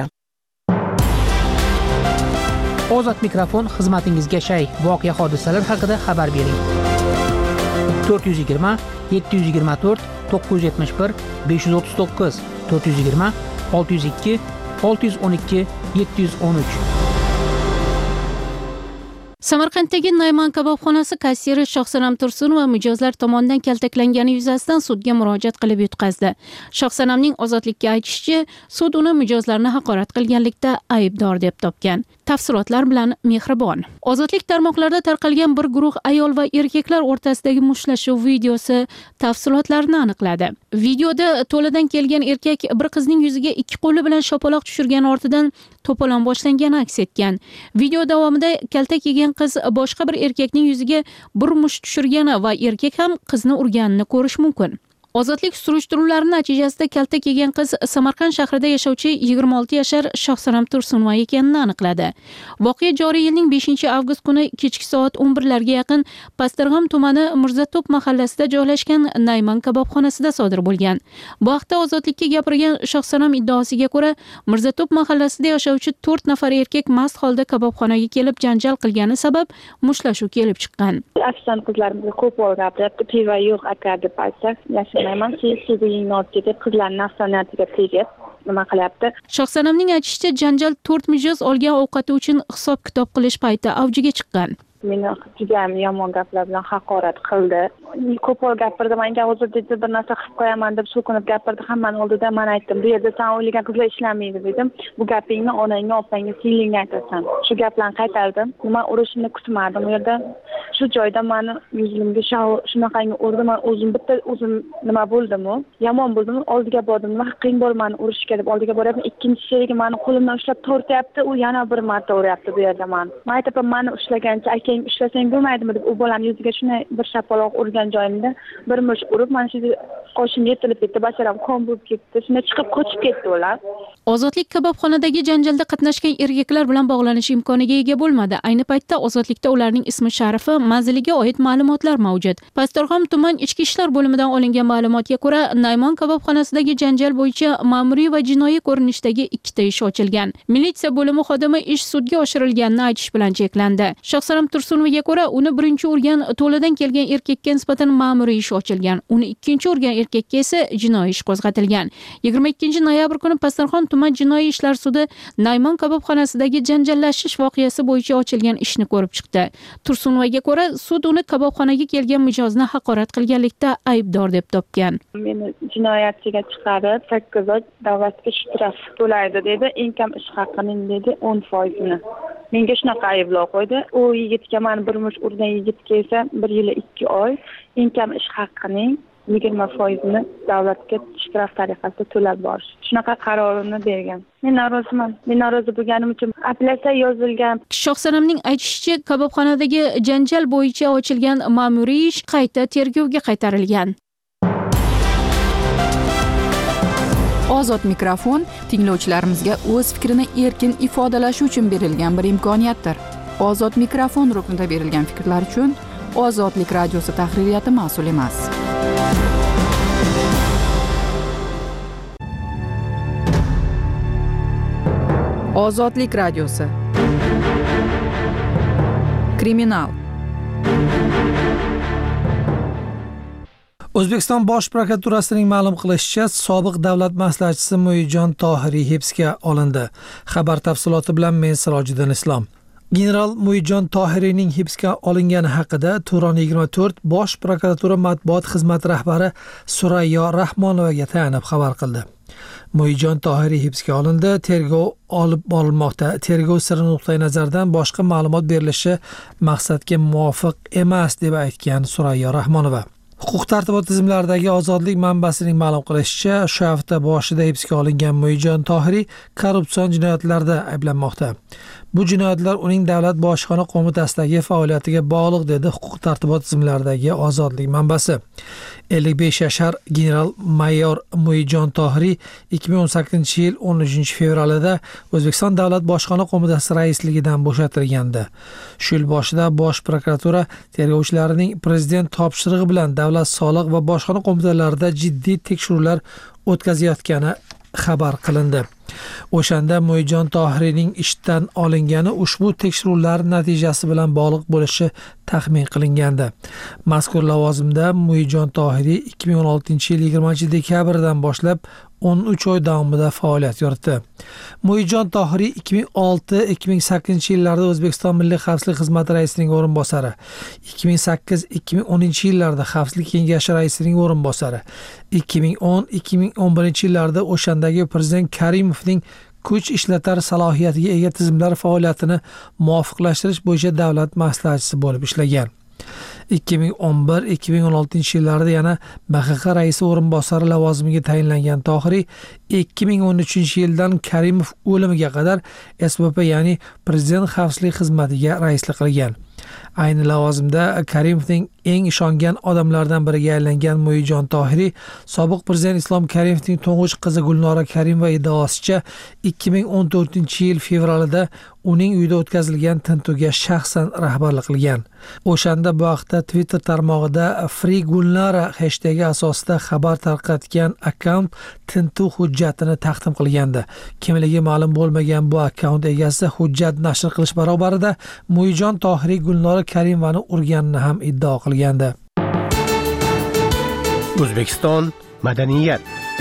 Ozod mikrofon xizmatingizga shay. Voqea hodisalar haqida xabar bering. to'rt yuz yigirma yetti yuz yigirma to'rt to'qqiz yuz yetmish bir besh yuz o'ttiz to'qqiz to'rt yuz yigirma olti yuz ikki olti yuz o'n ikki yetti yuz o'n uch. Samarqanddagi Nayman kabobxonasi kassiri Shohsanam Tursunova mijozlar tomonidan kaltaklangani yuzasidan sudga murojaat qilib yutqazdi. Shohsanamning Ozodlikka aytishicha, sud uni mijozlarni haqorat qilganlikda aybdor deb topgan. Tafsilotlar bilan Mehribon. Ozodlik tarmoqlarida tarqalgan bir guruh ayol va erkaklar o'rtasidagi mushtlashuv videosi tafsilotlarini aniqladi. Videoda to'ladan kelgan erkak bir qizning yuziga ikki qo'li bilan shapaloq tushirgan ortidan to'polon boshlangani aks etgan. Video davomida kaltak yegan qiz boshqa bir erkakning yuziga bir musht tushirgani va erkak ham qizni urganini ko'rish mumkin. Ozodlik surishtiruvlari natijasida kaltak yegan qiz Samarqand shahrida yashovchi yigirma olti yashar Shohsanam Tursunova ekanini aniqladi. Voqea joriy yilning beshinchi avgust kuni kechki soat o'n birlarga yaqin Pastdarg'om tumani Mirzatop mahallasida joylashgan Nayman kabobxonasida sodir bo'lgan. Bu haqda Ozodlikka gapirgan Shohsanam iddaosiga ko'ra, Mirzatop mahallasida yashovchi to'rt nafar erkak mast holda kabobxonaga kelib janjal qilgani sabab mushtlashuv kelib chiqqan. Afsan qizlarimiz ko'p o'rgabdi, piva yo'q aka deb aytsak, yashamayman, sizning ortiga qizlarning nafsoniyatiga tegib nima qilyapti. Shohsanamning aytishicha, janjal to'rt mijoz olgan ovqati uchun hisob-kitob qilish payti avjiga chiqqan. Meni juda yomon gaplar bilan haqorat qildi. Ko'p gapirdi, menga hozir dedi bir narsa qilib qo'yaman deb so'kinib gapirdi. Hammani oldida men aytdim, bu yerda sen o'ylagan qizlar ishlamaydi dedim. Bu gapingni onangga, opangga, singlingga aytasan. Shu gaplarni qaytardim. Men urushimni kutmadim. U yerda shu joyda meni yuzimga shunaqangi urdi. Men o'zim bitta o'zim nima bo'ldim-u? Yomon bo'ldim. Oldiga bordim. Nima haqqing bor meni urishga deb oldiga boryapman. Ikkinchi sherigi meni qo'limdan ushlab tortyapti. U yana bir marta uryapti bu yerda meni. Men aytaman, meni ushlagancha akang ushlasang bo'lmaydimi deb u bolam yuziga shunday bir shapaloq urgan joyimda bir mush urib, mana shu qoshim yetilib ketdi, basharam qon bo'lib ketdi. Shunday chiqib qochib ketdi ular. Ozodlik kabobxonadagi janjalda qatnashgan erkaklar bilan bog'lanish imkoniga ega bo'lmadi. Ayni paytda Ozodlikda ularning ismi sharifi, manziliga oid ma'lumotlar mavjud. Pastdarg'om tuman ichki ishlar bo'limidan olingan ma'lumotga ko'ra, Naymon kabobxonasidagi janjal bo'yicha ma'muriy va jinoiy ko'rinishdagi ikkita ish ochilgan. Militsiya bo'limi xodimi ish sudga oshirilganini aytish bilan cheklandi. Shohsanam Tursunovaga ko'ra, uni birinchi urgan to'ladan kelgan erkakka nisbatan ma'muriy ish ochilgan. Uni ikkinchi urgan erkakka esa jinoiy ish qo'zg'atilgan. yigirma ikkinchi noyabr kuni Pastdarg'om tuman jinoiy ishlar sudi Naymon kabobxonasidagi janjallashish voqeasi bo'yicha ochilgan ishni ko'rib chiqdi. Tursunovaga ko'ra, sud uni kabobxonaga kelgan mijozni haqorat qilganlikda aybdor deb topgan. Meni jinoyatchiga chiqarib, sakkiz oy davlatga shtraf to'laydi dedi. Eng kam ish haqining dedi o'n foiz ni. Menga shunaqa ayblov qo'ydi. U yigitga meni bir mush urgan yigitga esa bir yil ikki oy eng kam ish haqining yigirma foiz ni davlatga shtraf tariqasida to'lab borish. Shunaqa qarorini bergan. Men noroziman. Men norozi bo'lganim uchun apellyatsiya yozilgan. Shohsanamning aytishicha, kabobxonadagi janjal bo'yicha ochilgan ma'muriy ish qayta tergovga qaytarilgan. Ozod mikrofon tinglovchilarimizga o'z fikrini erkin ifodalashi uchun berilgan bir imkoniyatdir. Ozod mikrofon ruknida berilgan fikrlar uchun Ozodlik radiosi tahririyati mas'ul emas. Ozodlik radiosi. Kriminal. O'zbekiston Bosh prokuraturasining ma'lum qilishicha, sobiq davlat maslahatchisi Muidjon Tohiriy hibsga olindi. Xabar tafsiloti bilan men Sirojiddin Islom. General Muidjon Tohiriyning hibsga olingani haqida Turon yigirma to'rt Bosh prokuratura matbuot xizmati rahbari Surayyo Rahmonovaga tayanib xabar qildi. Muidjon Tohiriy hibsga olindi, tergov olib borilmoqda. Tergov siri nuqtai nazaridan boshqa ma'lumot berilishi maqsadga muvofiq emas deb aytgan Surayyo Rahmonova. Huquq-tartibot tizimlaridagi ozodlik manbasining ma'lum qilishicha, shu hafta boshida hibsga olingan Muidjon Tohiriy korrupsion jinoyatlarda ayblanmoqda. Bu jinoyatlar uning davlat bojxona qo'mitasidagi faoliyatiga bog'liq, dedi huquq-tartibot tizimlaridagi ozodlik manbasi. ellik besh yashar general mayor Muidjon Tohiriy ikki ming o'n sakkizinchi yil o'n uchinchi fevralida O'zbekiston davlat bojxona qo'mitasi raisligidan bo'shatilgandi. Shu yil boshida Bosh prokuratura tergovchilarining prezident topshirig'i bilan davlat soliq va bojxona qo'mitalarida jiddiy tekshiruvlar o'tkazayotgani xabar qilindi. O'shanda Muidjon Tohiriyning ishdan olingani ushbu tekshiruvlar natijasi bilan bog'liq bo'lishi taxmin qilingandi. Mazkur lavozimda Muidjon Tohiriy ikki ming o'n oltinchi yil yigirmanchi dekabrdan boshlab o'n uch oy davomida faoliyat yuritdi. Muidjon Tohiriy ikki ming olti ikki ming sakkizinchi yillarda O'zbekiston Milliy xavfsizlik xizmati raisining o'rinbosari, ikki ming sakkiz ikki ming o'ninchi yillarda Xavfsizlik kengashi raisining o'rinbosari, ikki ming o'n ikki ming o'n birinchi yillarda o'shandagi prezident Karimovning kuch ishlatar salohiyatiga ega tizimlar faoliyatini muvofiqlashtirish bo'yicha davlat maslahatchisi bo'lib ishlagan. ikki ming o'n bir ikki ming o'n oltinchi yillarda yana B X Q raisi o'rinbosari lavozimiga tayinlangan Tohiriy ikki ming o'n uchinchi yildan Karimov o'limiga qadar S B P, ya'ni Prezident xavfsizlik xizmatiga raislik qilgan. Ayni lavozimda Karimovning eng ishongan odamlaridan biriga aylangan Muijon Tohiriy sobiq prezident Islom Karimovning to'ng'ich qizi Gulnora Karimova iddaosicha ikki ming o'n to'rtinchi yil fevralida uning uyida o'tkazilgan tintuvga shaxsan rahbarlik qilgan. O'shanda bu haqda Twitter tarmog'ida Free Gulnara hashtagi asosida xabar tarqatgan akkaunt tintuv hujjatini taqdim qilgandi. Kimligi ma'lum bo'lmagan bu akkaunt egasi hujjat nashr qilish barobarida Muijon Tohiriy Gulnora Karimovani urganini ham iddao qilgandi. O'zbekiston madaniyat.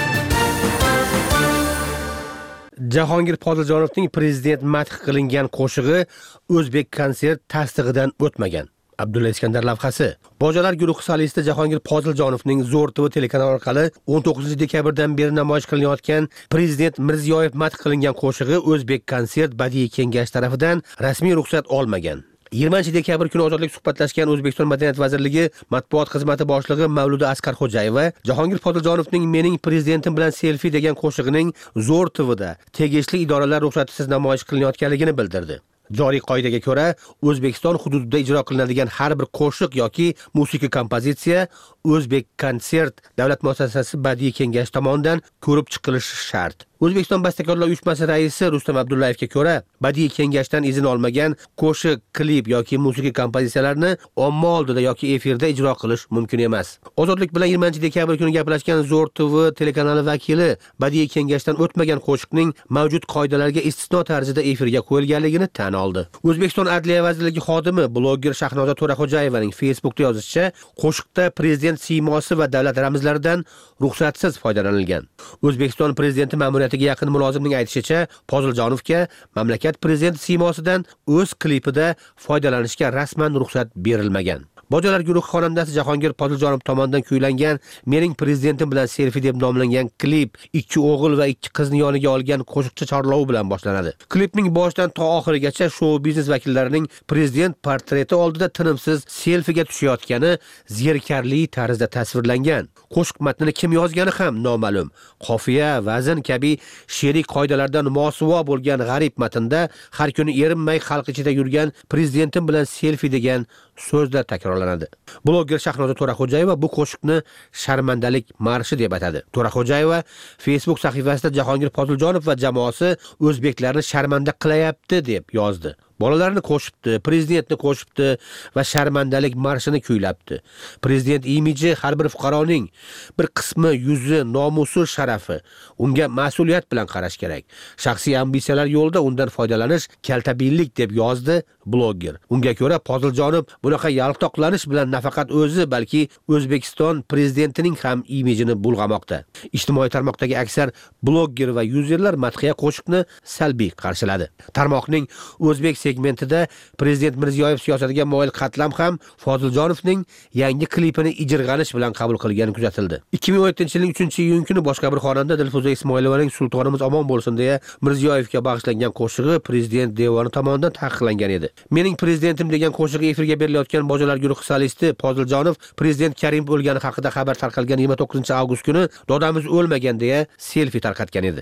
Jahongir Poziljonovning prezident madh qilingan qo'shig'i O'zbek konsert tasdig'idan o'tmagan. Abdulla Iskandar lavhasi. Bojalar guruhi solisti Jahongir Poziljonovning Zo'r T V telekanali orqali o'n to'qqizinchi dekabrdan beri namoyish qilinayotgan Prezident Mirziyoyev madh qilingan qo'shig'i O'zbek konsert badiiy kengash tarafidan rasmiy ruxsat olmagan. yigirmanchi dekabr kuni ozodlik suhbatlashgan O'zbekiston Madaniyat vazirligi matbuot xizmati boshlig'i Mavluda Asqarxo'jayeva Jahongir Poziljonovning Mening prezidentim bilan selfie degan qo'shig'ining Zo'r T Vda tegishli idoralar ruxsatisiz namoyish qilinayotganligini bildirdi. Joriy qoidaga ko'ra, O'zbekiston hududida ijro qilinadigan har bir qo'shiq yoki musiqiy kompozitsiya O'zbek konsert davlat muassasasi badiiy kengashi tomonidan ko'rib chiqilishi shart. O'zbekiston bastakorlar uyushmasi raisi Rustam Abdullayevga ko'ra, badiiy kengashdan izn olmagan qo'shiq, klip yoki musiqiy kompozitsiyalarni omma oldida yoki efirda ijro qilish mumkin emas. Ozodlik bilan yigirmanchi dekabr kuni gaplashgan Zo'r T V telekanali vakili badiiy kengashdan o'tmagan qo'shiqning mavjud qoidalarga istisno tarzida efirga qo'yilganligini tan oldi. O'zbekiston Adliya vazirligi xodimi bloger Shahnoza To'raxo'jayevaning Facebookda yozishicha, qo'shiqda prezident siymosi va davlat ramzlaridan ruxsatsiz foydalanilgan. O'zbekiston prezidenti ma'muriyatiga yaqin mulozimning aytishicha, Poziljonovga mamlakat prezidenti siymosidan o'z klipida foydalanishga rasman ruxsat berilmagan. Bojalar guruhi xonandasi Jahongir Poziljonov tomonidan kuylangan Mening prezidentim bilan selfie deb nomlangan klip ikki o'g'il va ikki qizni yoniga olgan qo'shiqchi chorlovi bilan boshlanadi. Klipning boshidan to oxirigacha shou biznes vakillarining prezident portreti oldida tinimsiz selfiga tushayotgani zerikarli tarzda tasvirlangan. Qo'shiq matnini kim yozgani ham noma'lum. Qofiya, vazn kabi she'riy qoidalardan mosuvo bo'lgan g'arib matnda har kuni erinmay xalq ichida yurgan prezidentim bilan selfie degan so'zlar takrorlanadi. Bloger Shahnoza To'raxo'jayeva bu qo'shiqni sharmandalik marshi deb atadi. To'raxo'jayeva Facebook sahifasida Jahongir Poziljonov va jamoasi o'zbeklarni sharmanda qilayapti deb yozdi. Bolalarni qo'shibdi, prezidentni qo'shibdi va sharmandalik marshini kuylabdi. Prezident imiji har bir fuqaroning bir qismi yuzi, nomusi, sharafi. Unga mas'uliyat bilan qarash kerak. Shaxsiy ambitsiyalar yo'lida undan foydalanish kaltabinlik deb yozdi bloger. Unga ko'ra Poziljonov bunaqa yaltoqlanish bilan nafaqat o'zi, balki O'zbekiston prezidentining ham imijini bulg'amoqda. Ijtimoiy tarmoqdagi aksar bloger va yuzerlar madhiya qo'shiqni salbiy qarshiladi. Tarmoqning O'zbek segmentida prezident Mirziyoyev siyosatiga moyil qatlam ham Poziljonovning yangi klipini ijirg'anish bilan qabul qilgani kuzatildi. ikki ming o'n yettinchi yilning uchinchi iyun kuni boshqa bir xonanda Dilfuza Ismoilovaning Sultonimiz omon bo'lsin deya Mirziyoyevga bag'ishlangan qo'shig'i prezident devoni tomonidan taqiqlangan edi. Mening prezidentim degan qo'shig'i efirga berilayotgan Bojalar guruhi solisti Poziljonov prezident Karimov o'lgani haqida xabar tarqalgan yigirma to'qqizinchi avgust kuni dodamiz o'lmagan deya selfie tarqatgan edi.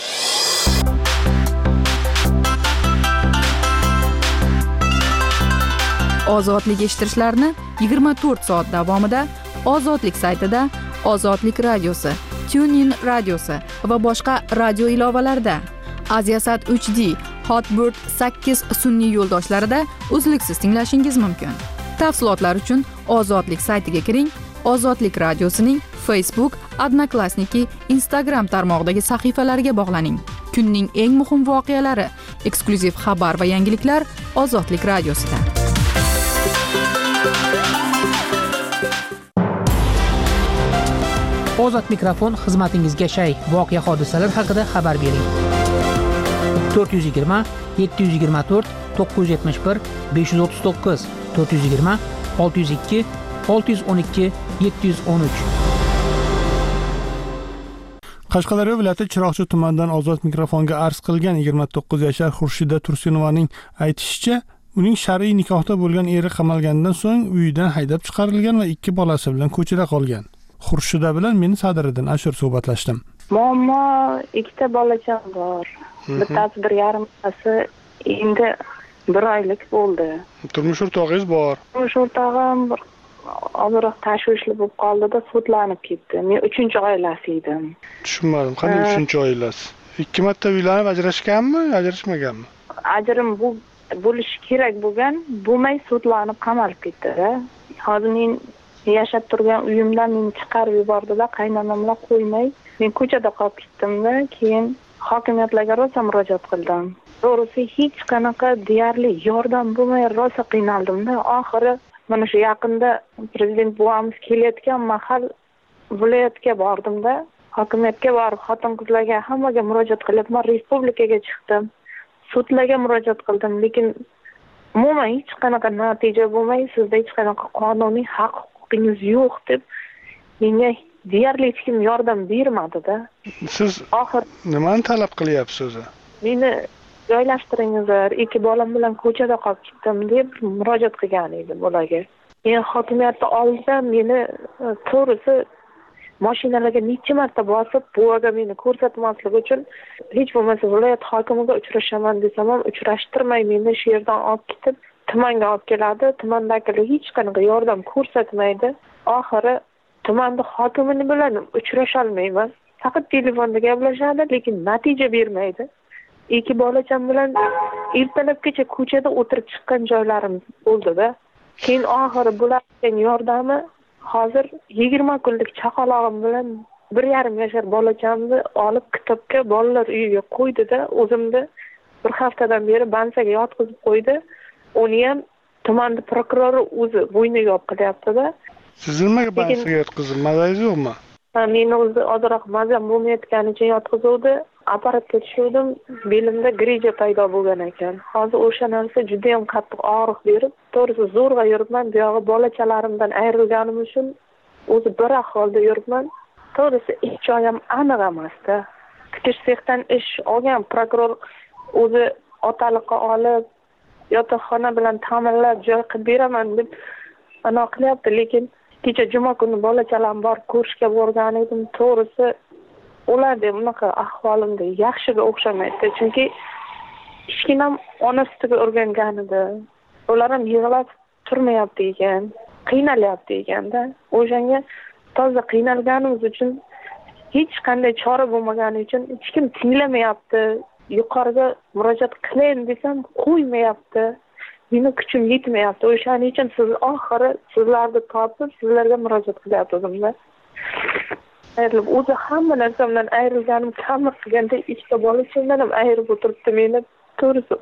Ozodlik eshittirishlarni yigirma to'rt soat davomida Ozodlik saytida, Ozodlik radiosi, TuneIn radiosi va boshqa radio ilovalarida, Aziasat uch D, Hotbird sakkiz sun'iy yo'ldoshlarida uzluksiz tinglashingiz mumkin. Tafsilotlar uchun Ozodlik saytiga kiring. Ozodlik radiosining Facebook, Odnoklassniki, Instagram tarmog'idagi sahifalariga bog'laning. Kunning eng muhim voqealari, eksklyuziv xabar va yangiliklar Ozodlik radiosida. Ozod mikrofon xizmatingizga shay. Voqea hodisalar haqida xabar bering. to'rt yuz yigirma yetti yuz yigirma to'rt to'qqiz yuz yetmish bir besh yuz o'ttiz to'qqiz to'rt yuz yigirma olti yuz ikki olti yuz o'n ikki yetti yuz o'n uch. Qashqadaryo viloyati Chiroqchi tumanidan Ozod mikrofonga arz qilgan yigirma to'qqiz yashar Xurshida Tursunovaning aytishicha, uning shar'iy nikohda bo'lgan eri qamalgandan so'ng uyidan haydab chiqarilgan va ikki bolasi bilan ko'chada qolgan. Xurshida bilan men Sadiriddin Ashur suhbatlashdim. Muammo ikkita bolacham bor. Bittasi bir yarim yilasi, endi bir oylik bo'ldi. Turmush o'rtog'ingiz bor. Turmush o'rtog'im bir ozroq tashvishli bo'lib qoldi-da, sudlanib ketdi. Men uchinchi oilasi edim. Tushunmadim. Qanday uchinchi oilasi? Ikki marta uylanib ajrashganmi, ajrashmaganmi? Ajrim bu bo'lishi kerak bo'lgan, bo'lmay sudlanib qamalib ketdi-da. Hozir men yashab turgan uyimdan meni chiqarib yubordi-da, qaynonam bilan qo'ymay, men ko'chada qolib ketdim-da, keyin hokimiyatlarga rosa murojaat qildim. To'g'risi hech qanaqa deyarli yordam bo'lmay rosa qiynaldim-da. Oxiri mana shu yaqinda prezident buvamiz kelayotgan mahal viloyatga bordim-da, hokimiyatga borib xotin-qizlarga hammaga murojaat qilyapman, respublikaga chiqdim. Sudlarga murojaat qildim, lekin umuman hech qanaqa natija bo'lmay, sizda hech qanaqa qonuniy haq huquqingiz yo'q deb menga deyarli hech kim yordam bermadi-da. Siz oxir nimani talab qilyapsiz o'zi? Meni joylashtiringizlar, ikki bolam bilan ko'chada qolib ketdim deb murojaat qilgan edim ularga. Men hokimiyatda oldida meni to'g'risi mashinalarga necha marta bosib, buvaga meni ko'rsatmaslik uchun hech bo'lmasa viloyat hokimiga uchrashaman desam ham uchrashtirmay meni shu yerdan olib ketib, tumanga olib keladi. Tumandagilar hech qanaqa yordam ko'rsatmaydi. Oxiri tumanda hokimini bilan uchrasha olmayman. Faqat telefonda gaplashadi, lekin natija bermaydi. Ikki bolacham bilan ertalabgacha ko'chada o'tirib chiqqan joylarimiz bo'ldi-da. Keyin oxiri bularning yordami hozir yigirma kunlik chaqalog'im bilan bir yarim yashar bolachamni olib kitobga bolalar uyiga qo'ydi-da, o'zimni bir haftadan beri bansaga yotqizib qo'ydi. Uni ham tuman prokurori o'zi bo'yniga olib qilyapti-da. Siz nimaga bansaga yotqizib, mazangiz yo'qmi? Meni o'zi ozroq mazam bo'lmayotganicha yotqizuvdi. Apparatga tushirdim, belimda grija paydo bo'lgan ekan. Hozir o'sha narsa juda ham qattiq og'riq berib, to'g'risi zo'rg'a yuribman. Bu yog'i bolachalarimdan ayrilganim uchun o'zi bir ahvolda yuribman. To'g'risi ish joyim aniq emas-da. Tikish sexdan ish olgan prokuror o'zi otaliqqa olib, yotoqxona bilan ta'minlab joy qilib beraman deb ana qilyapti, lekin kecha juma kuni bolachalarim borib ko'rishga borgan edim. To'g'risi ular deb unaqa ahvolimda yaxshiga o'xshamaydi, chunki kichkinam ona sutiga o'rgangan edi. Ular ham yig'lab turmayapti ekan, qiynalyapti ekanda. O'shanga toza qiynalganimiz uchun hech qanday chora bo'lmagani uchun hech kim tinglamayapti. Yuqoriga murojaat qilayin desam qo'ymayapti. Meni kuchim yetmayapti. O'shaning uchun siz oxiri sizlarni topib, sizlarga murojaat qilyapman-da. Ayrilib, o'zi hamma narsamdan ayrilganim kammi qilganda ikkita bolachimdan ham ayirib o'tiribdi meni. To'g'risi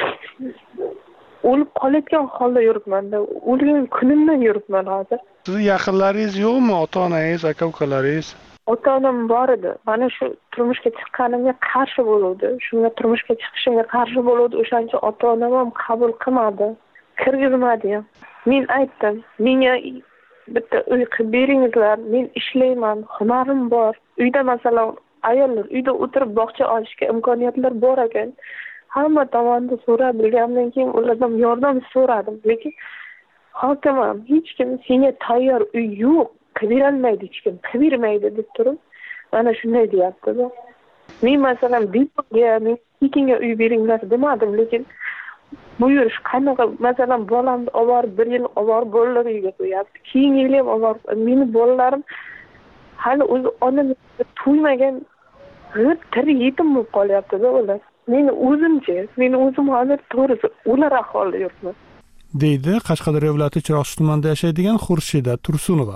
o'lib qolayotgan holda yuribman-da. O'lgan kunimdan yuribman hozir. Siz yaqinlaringiz yo'qmi? Ota-onangiz, aka-ukalaringiz? Ota-onam bor edi. Mana shu turmushga chiqqanimga qarshi bo'ldi. Shunga turmushga chiqishimga qarshi bo'ldi. O'shancha ota-onam ham qabul qilmadi. Kirgizmadi ham. Men aytdim, menga bitta uy qilib beringizlar, men ishlayman, hunarim bor. Uyda masalan ayollar uyda o'tirib bog'cha olishga imkoniyatlar bor ekan. Hamma tomonda so'rab bilgandan keyin ulardan yordam so'radim, lekin hokimam hech kim senga tayyor uy yo'q, qilib berolmaydi, hech kim qilib bermaydi deb turib, mana shunday deyapti. Men masalan bittaga, men ikkinga uy beringlar demadim, lekin bu yurish qanaqa, masalan bolamni olib bir yil olib bolalar uyiga qo'yapti. Keyin yil ham olib, meni bolalarim hali o'zi onam to'ymagan, g'ib tirik yetim bo'lib qolyapti-da ular. Meni o'zimcha, meni o'zim hozir to'g'risi ular ahvolda yuribman. deydi Qashqadaryo viloyati Chiroqchi tumanida yashaydigan Xurshida Tursunova.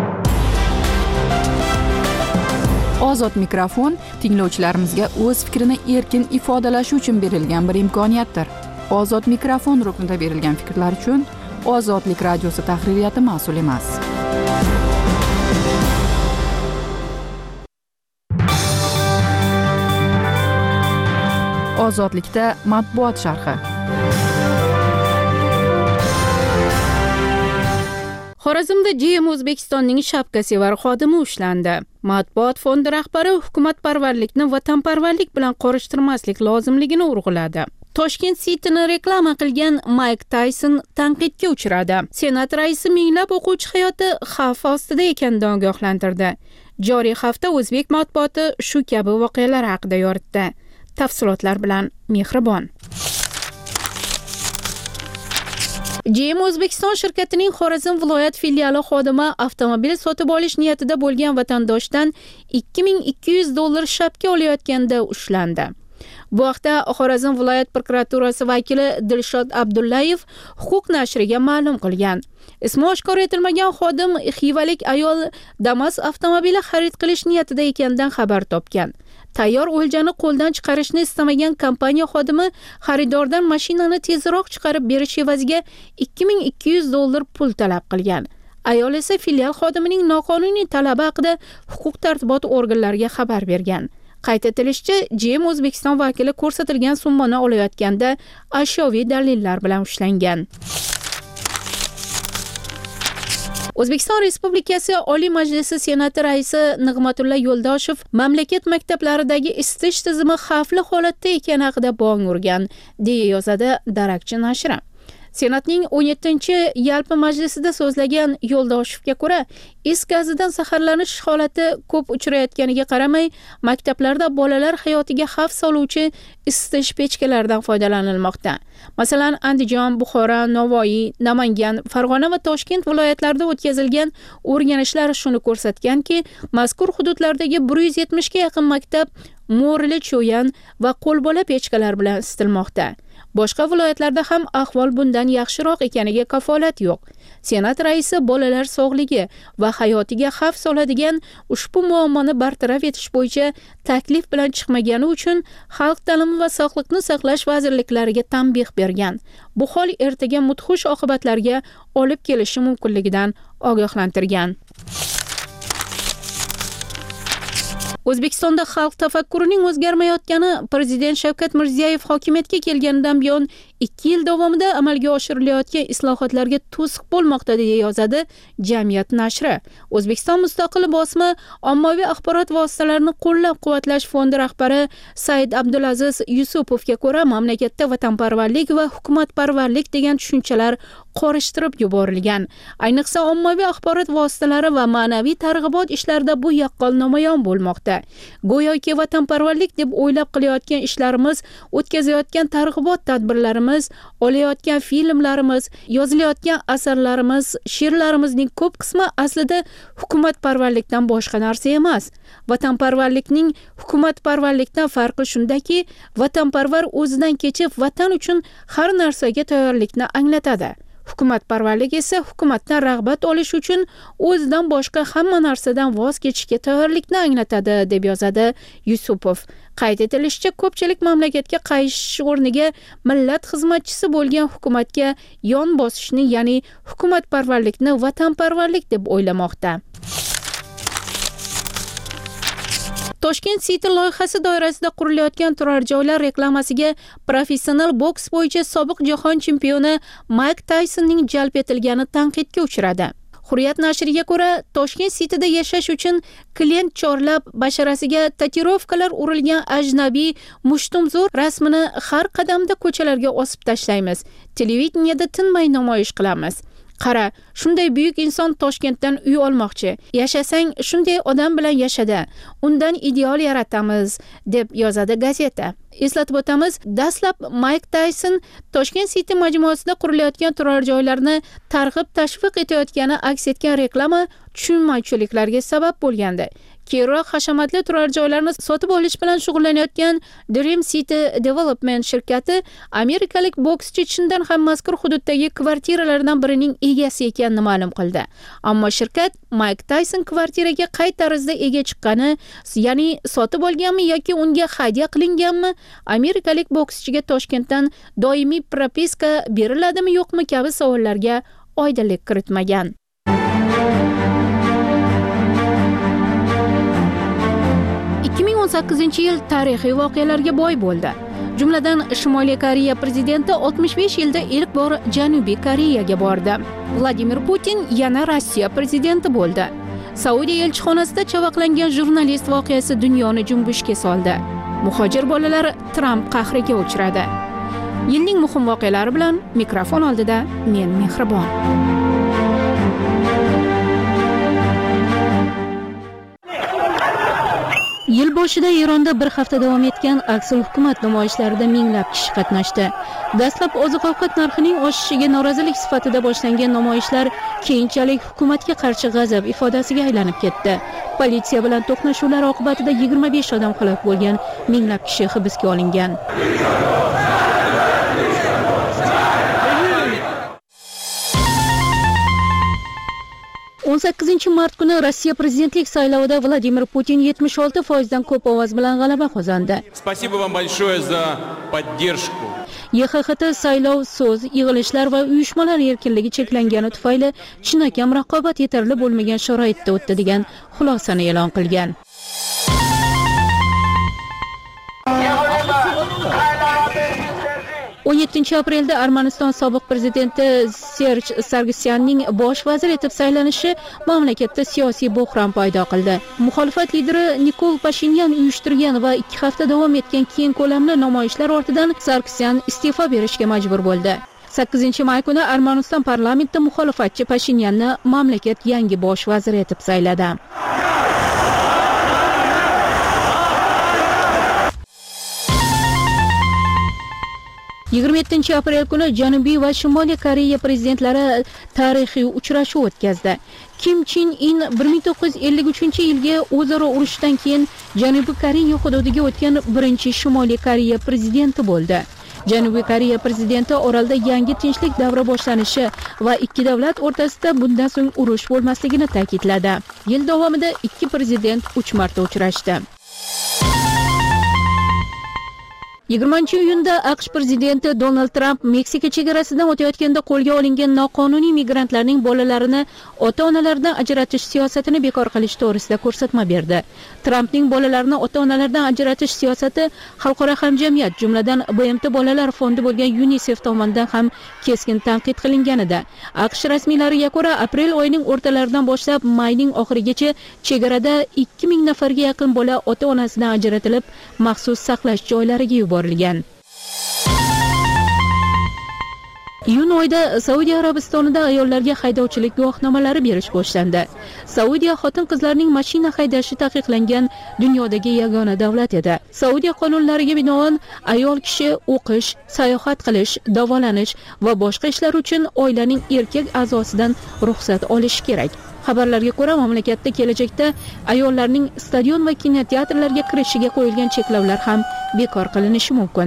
Ozod mikrofon tinglovchilarimizga o'z fikrini erkin ifodalashi uchun berilgan bir imkoniyatdir. Ozod mikrofon ruknida berilgan fikrlar uchun Ozodlik radiosi tahririyati mas'ul emas. Ozodlikda matbuot sharhi. Xorazmda J M O'zbekistonning shapkasevar xodimi ushlandi. Matbuot fondi rahbari hukumatparvarlikni vatanparvarlik bilan qorishtirmaslik lozimligini urg'uladi. Toshkent City'ni reklama qilgan Mike Tyson tanqidga uchradi. Senat raisi minglab o'quvchi hayoti xavf ostida ekanidan ogohlantirdi. Joriy hafta o'zbek matbuoti shu kabi voqealar haqida yoritdi. Tafsilotlar bilan Mehribon. G M O'zbekiston shirkatining Xorazm viloyat filiali xodimi avtomobil sotib olish niyatida bo'lgan vatandoshdan ikki ming ikki yuz dollar shapka olayotganda ushlandi. Bu haqda Xorazm viloyat prokuraturasi vakili Dilshod Abdullayev huquq nashriga ma'lum qilgan. Ismi oshkor etilmagan xodim xivalik ayol Damas avtomobili xarid qilish niyatida ekanidan xabar topgan. Tayyor o'ljani qo'ldan chiqarishni istamagan kompaniya xodimi xaridordan mashinani tezroq chiqarib berish evaziga ikki ming ikki yuz dollar pul talab qilgan. Ayol esa filial xodimining noqonuniy talabi haqida huquq tartibot organlariga xabar bergan. Qayd etilishicha, G M O'zbekiston vakili ko'rsatilgan summani olayotganda ashyoviy dalillar bilan ushlangan. O'zbekiston Respublikasi Oliy Majlisi Senati raisi Nig'matilla Yo'ldoshev mamlakat maktablaridagi isitish tizimi xavfli holatda ekani haqida bong urgan, deya yozadi Darakchi nashri. Senatning o'n yettinchi yalpi majlisida so'zlagan Yo'ldoshevga ko'ra, is gazidan zaharlanish holati ko'p uchrayotganiga qaramay, maktablarda bolalar hayotiga xavf soluvchi isitish pechkalaridan foydalanilmoqda. Masalan, Andijon, Buxoro, Navoiy, Namangan, Farg'ona va Toshkent viloyatlarida o'tkazilgan o'rganishlar shuni ko'rsatganki, mazkur hududlardagi bir yuz yetmishga yaqin maktab mo'rili cho'yan va qo'lbola pechkalar bilan isitilmoqda. Boshqa viloyatlarda ham ahvol bundan yaxshiroq ekaniga kafolat yo'q. Senat raisi bolalar sog'ligi va hayotiga xavf soladigan ushbu muammoni bartaraf etish bo'yicha taklif bilan chiqmagani uchun Xalq ta'limi va Sog'liqni saqlash vazirliklariga tanbeh bergan. Bu hol ertaga mudhish oqibatlarga olib kelishi mumkinligidan ogohlantirgan. O'zbekistonda xalq tafakkurining o'zgarmayotgani Prezident Shavkat Mirziyoyev hokimiyatga kelganidan buyon ikki yil davomida amalga oshirilayotgan islohotlarga to'siq bo'lmoqda, deya yozadi Jamiyat nashri. O'zbekiston mustaqil bosma ommaviy axborot vositalarini qo'llab-quvvatlash fondi rahbari Said Abdulaziz Yusupovga ko'ra, mamlakatda vatanparvarlik va hukumatparvarlik degan tushunchalar qorishtirib yuborilgan. Ayniqsa ommaviy axborot vositalari va ma'naviy targ'ibot ishlarida bu yaqqol namoyon bo'lmoqda. Go'yoki vatanparvarlik deb o'ylab qilayotgan ishlarimiz, o'tkazayotgan targ'ibot tadbirlarimiz, olayotgan filmlarimiz, yozilayotgan asarlarimiz, she'rlarimizning ko'p qismi aslida hukumatparvarlikdan boshqa narsa emas. Vatanparvarlikning hukumatparvarlikdan farqi shundaki, vatanparvar o'zidan kechib vatan uchun har narsaga tayyorlikni anglatadi. Hukumatparvarlik esa hukumatdan rag'bat olish uchun o'zidan boshqa hamma narsadan voz kechishga tayyorlikni anglatadi, deb yozadi Yusupov. Qayd etilishicha, ko'pchilik mamlakatga qaytish o'rniga millat xizmatchisi bo'lgan hukumatga yon bosishni, ya'ni hukumatparvarlikni vatanparvarlik deb o'ylamoqda. Toshkent City loyihasi doirasida qurilayotgan turar joylar reklamasiga professional boks bo'yicha sobiq jahon chempioni Mike Tysonning jalb etilgani tanqidga uchradi. Hurriyat nashriga ko'ra, Toshkent City'da yashash uchun klient chorlab basharasiga tatuirovkalar urilgan ajnabiy mushtumzo'r rasmini har qadamda ko'chalarga osib tashlaymiz. Televideniyada tinmay namoyish qilamiz. Qara, shunday buyuk inson Toshkentdan uy olmoqchi. Yashasang shunday odam bilan yashada. Undan ideal yaratamiz, deb yozadi gazeta. Eslatib o'tamiz, dastlab Mike Tyson Toshkent City majmuasida qurilayotgan turar joylarni targ'ib tashviq etayotgani aks etgan reklama tushunmovchiliklarga sabab bo'lgandi. Keyinroq hashamatli turar joylarni sotib olish bilan shug'ullanayotgan Dream City Development shirkati amerikalik bokschi chindan ham mazkur hududdagi kvartiralardan birining egasi ekanini ma'lum qildi. Ammo shirkat Mike Tyson kvartiraga qay tarzda ega chiqqani, ya'ni sotib olganmi yoki unga hadya qilinganmi, amerikalik bokschiga Toshkentdan doimiy propiska beriladimi yo'qmi kabi savollarga oydinlik kiritmagan. ikki ming o'n sakkizinchi yil tarixiy voqealarga boy bo'ldi. Jumladan, Shimoliy Koreya prezidenti oltmish besh yilda ilk bor Janubiy Koreyaga bordi. Vladimir Putin yana Rossiya prezidenti bo'ldi. Saudiya elchixonasida chavaqlangan jurnalist voqeasi dunyoni junbushga soldi. Muhojir bolalar Tramp qahriga uchradi. Yilning muhim voqealari bilan mikrofon oldida men Mehribon. Yil boshida Eronda bir hafta davom etgan aksil hukumat namoyishlarida minglab kishi qatnashdi. Dastlab oziq-ovqat narxining oshishiga norozilik sifatida boshlangan namoyishlar keyinchalik hukumatga qarshi g'azab ifodasiga aylanib ketdi. Politsiya bilan to'qnashuvlar oqibatida yigirma besh odam halok bo'lgan, minglab kishi hibsga olingan. o'n sakkizinchi mart kuni Rossiya prezidentlik saylovida Vladimir Putin yetmish olti foizdan ko'p ovoz bilan g'alaba qozondi. Спасибо вам большое за поддержку. Y X X T saylov, so'z, yig'ilishlar va uyushmalar erkinligi cheklangani tufayli chinakam raqobat yetarli bo'lmagan sharoitda o'tdi degan xulosani e'lon qilgan. o'n yettinchi aprelda Armaniston sobiq prezidenti Serj Sargsyanning bosh vazir etib saylanishi mamlakatda siyosiy bo'hron paydo qildi. Muxolifat lideri Nikol Pashinyan uyushtirgan va ikki hafta davom etgan keng ko'lamli namoyishlar ortidan Sargsyan iste'fo berishga majbur bo'ldi. sakkizinchi may kuni Armaniston parlamentida muxolifatchi Pashinyanni mamlakat yangi bosh vazir etib sayladi. yigirma yettinchi aprel kuni Janubiy va Shimoliy Koreya prezidentlari tarixiy uchrashuv o'tkazdi. Kim Chen In bir ming to'qqiz yuz ellik uchinchi yilgi o'zaro urushdan keyin Janubiy Koreya hududiga o'tgan birinchi Shimoliy Koreya prezidenti bo'ldi. Janubiy Koreya prezidenti orolda yangi tinchlik davri boshlanishi va ikki davlat o'rtasida bundan so'ng urush bo'lmasligini ta'kidladi. Yil davomida ikki prezident uch marta uchrashdi. yigirmanchi iyunda AQSh prezidenti Donald Trump Meksika chegarasidan o'tayotganda qo'lga olingan noqonuniy migrantlarning bolalarini ota-onalaridan ajratish siyosatini bekor qilish to'g'risida ko'rsatma berdi. Trumpning bolalarini ota-onalardan ajratish siyosati xalqaro hamjamiyat, jumladan B M T bolalar fondi bo'lgan UNICEF tomonidan ham keskin tanqid qilinganida. AQSh rasmiylariga ko'ra, aprel oyining o'rtalaridan boshlab mayning oxirigacha chegarada ikki ming nafarga yaqin bola ota-onasidan ajratilib, maxsus saqlash joylariga yuborilgan. Iyun oyida Saudiya Arabistonida ayollarga haydovchilik guvohnomalari berish boshlandi. Saudiya xotin-qizlarning mashina haydashi taqiqlangan dunyodagi yagona davlat edi. Saudiya qonunlariga binoan ayol kishi o'qish, sayohat qilish, davolanish va boshqa ishlar uchun oilaning erkak a'zosidan ruxsat olishi kerak. Xabarlarga ko'ra, mamlakatda kelajakda ayollarning stadion va kinoteatrlarga kirishiga qo'yilgan cheklovlar ham bekor qilinishi mumkin.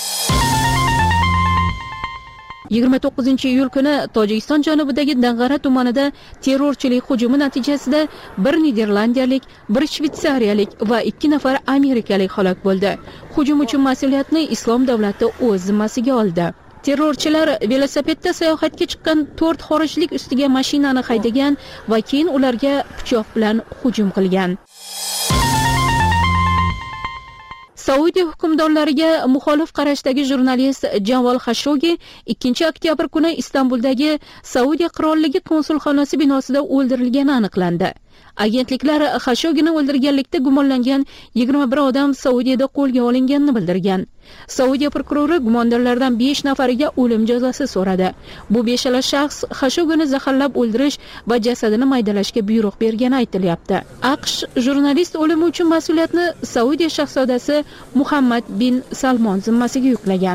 yigirma to'qqizinchi iyul kuni Tojikiston janubidagi Dang'ara tumanida terrorchilik hujumi natijasida bir niderlandiyalik, bir shvetsariyalik va ikki nafar amerikalik halok bo'ldi. Hujum uchun mas'uliyatni Islom davlati o'z zimmasiga oldi. Terrorchilar velosipedda sayohatga chiqqan to'rt xorijlik ustiga mashinani haydagan va keyin ularga pichoq bilan hujum qilgan. Saudiya hukmdorlariga muxolif qarashdagi jurnalist Javal Khashoggi ikkinchi oktyabr kuni Istanbuldagi Saudiya qirolligi konsulxonasi binosida o'ldirilgani aniqlandi. Agentliklar Khashoggini o'ldirganlikda gumonlangan yigirma bir odam Saudiyada qo'lga olinganini bildirgan. Saudiya prokurori gumondorlardan besh nafariga o'lim jazosi so'radi. Bu beshala shaxs Khashoggini zaharlab o'ldirish va jasadini maydalashga buyruq bergani aytilyapti. AQSh jurnalist o'limi uchun mas'uliyatni Saudiya shahzodasi Muhammad bin Salmon zimmasiga yuklagan.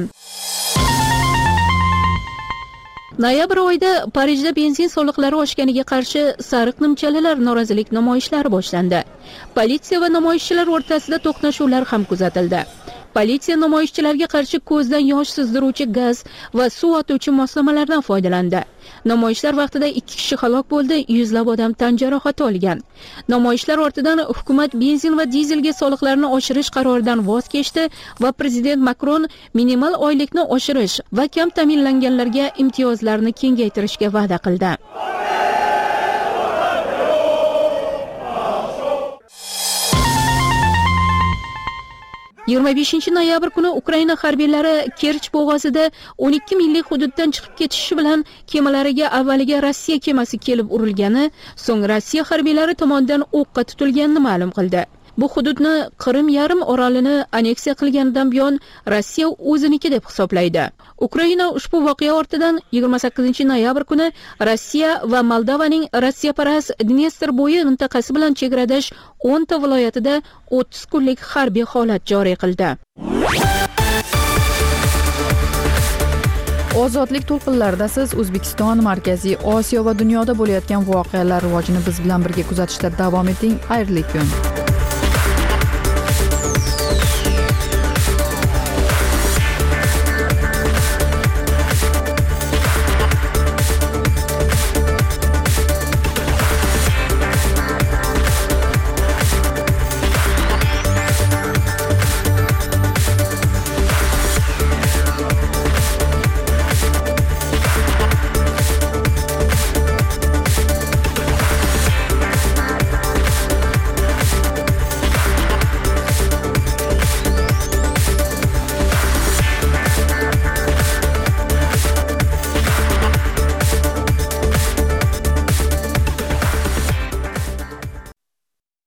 Noyabr oyida Parijda benzin soliqlari oshganiga qarshi sariq nimchalalar norozilik namoyishlari boshlandi. Politsiya va namoyishchilar o'rtasida to'qnashuvlar ham kuzatildi. Politsiya namoyishchilarga qarshi ko'zdan yosh sizdiruvchi gaz va suv otuvchi moslamalardan foydalandi. Namoyishlar vaqtida ikki kishi halok bo'ldi, yuzlab odam tan jarohati olgan. Namoyishlar ortidan hukumat benzin va dizelga soliqlarni oshirish qaroridan voz kechdi va prezident Makron minimal oylikni oshirish va kam ta'minlanganlarga imtiyozlarni kengaytirishga va'da qildi. yigirma beshinchi noyabr kuni Ukraina harbiylari Kerch bo'g'ozida o'n ikki millik hududdan chiqib ketishi bilan kemalariga avvaliga Rossiya kemasi kelib urilgani, so'ng Rossiya harbiylari tomonidan o'qqa tutilganini ma'lum qildi. Bu hududni Qrim yarim orolini aneksiya qilganidan buyon Rossiya o'ziniki deb hisoblaydi. Ukraina ushbu voqea ortidan yigirma sakkizinchi noyabr kuni Rossiya va Moldovaning Rossiyaparast Dnestr bo'yi mintaqasi bilan chegaradash o'nta viloyatida o'ttiz kunlik harbiy holat joriy qildi. Ozodlik to'lqinlarida siz O'zbekiston, Markaziy Osiyo va dunyoda bo'layotgan voqealar rivojini biz bilan birga kuzatishda davom eting. Xayrli kun.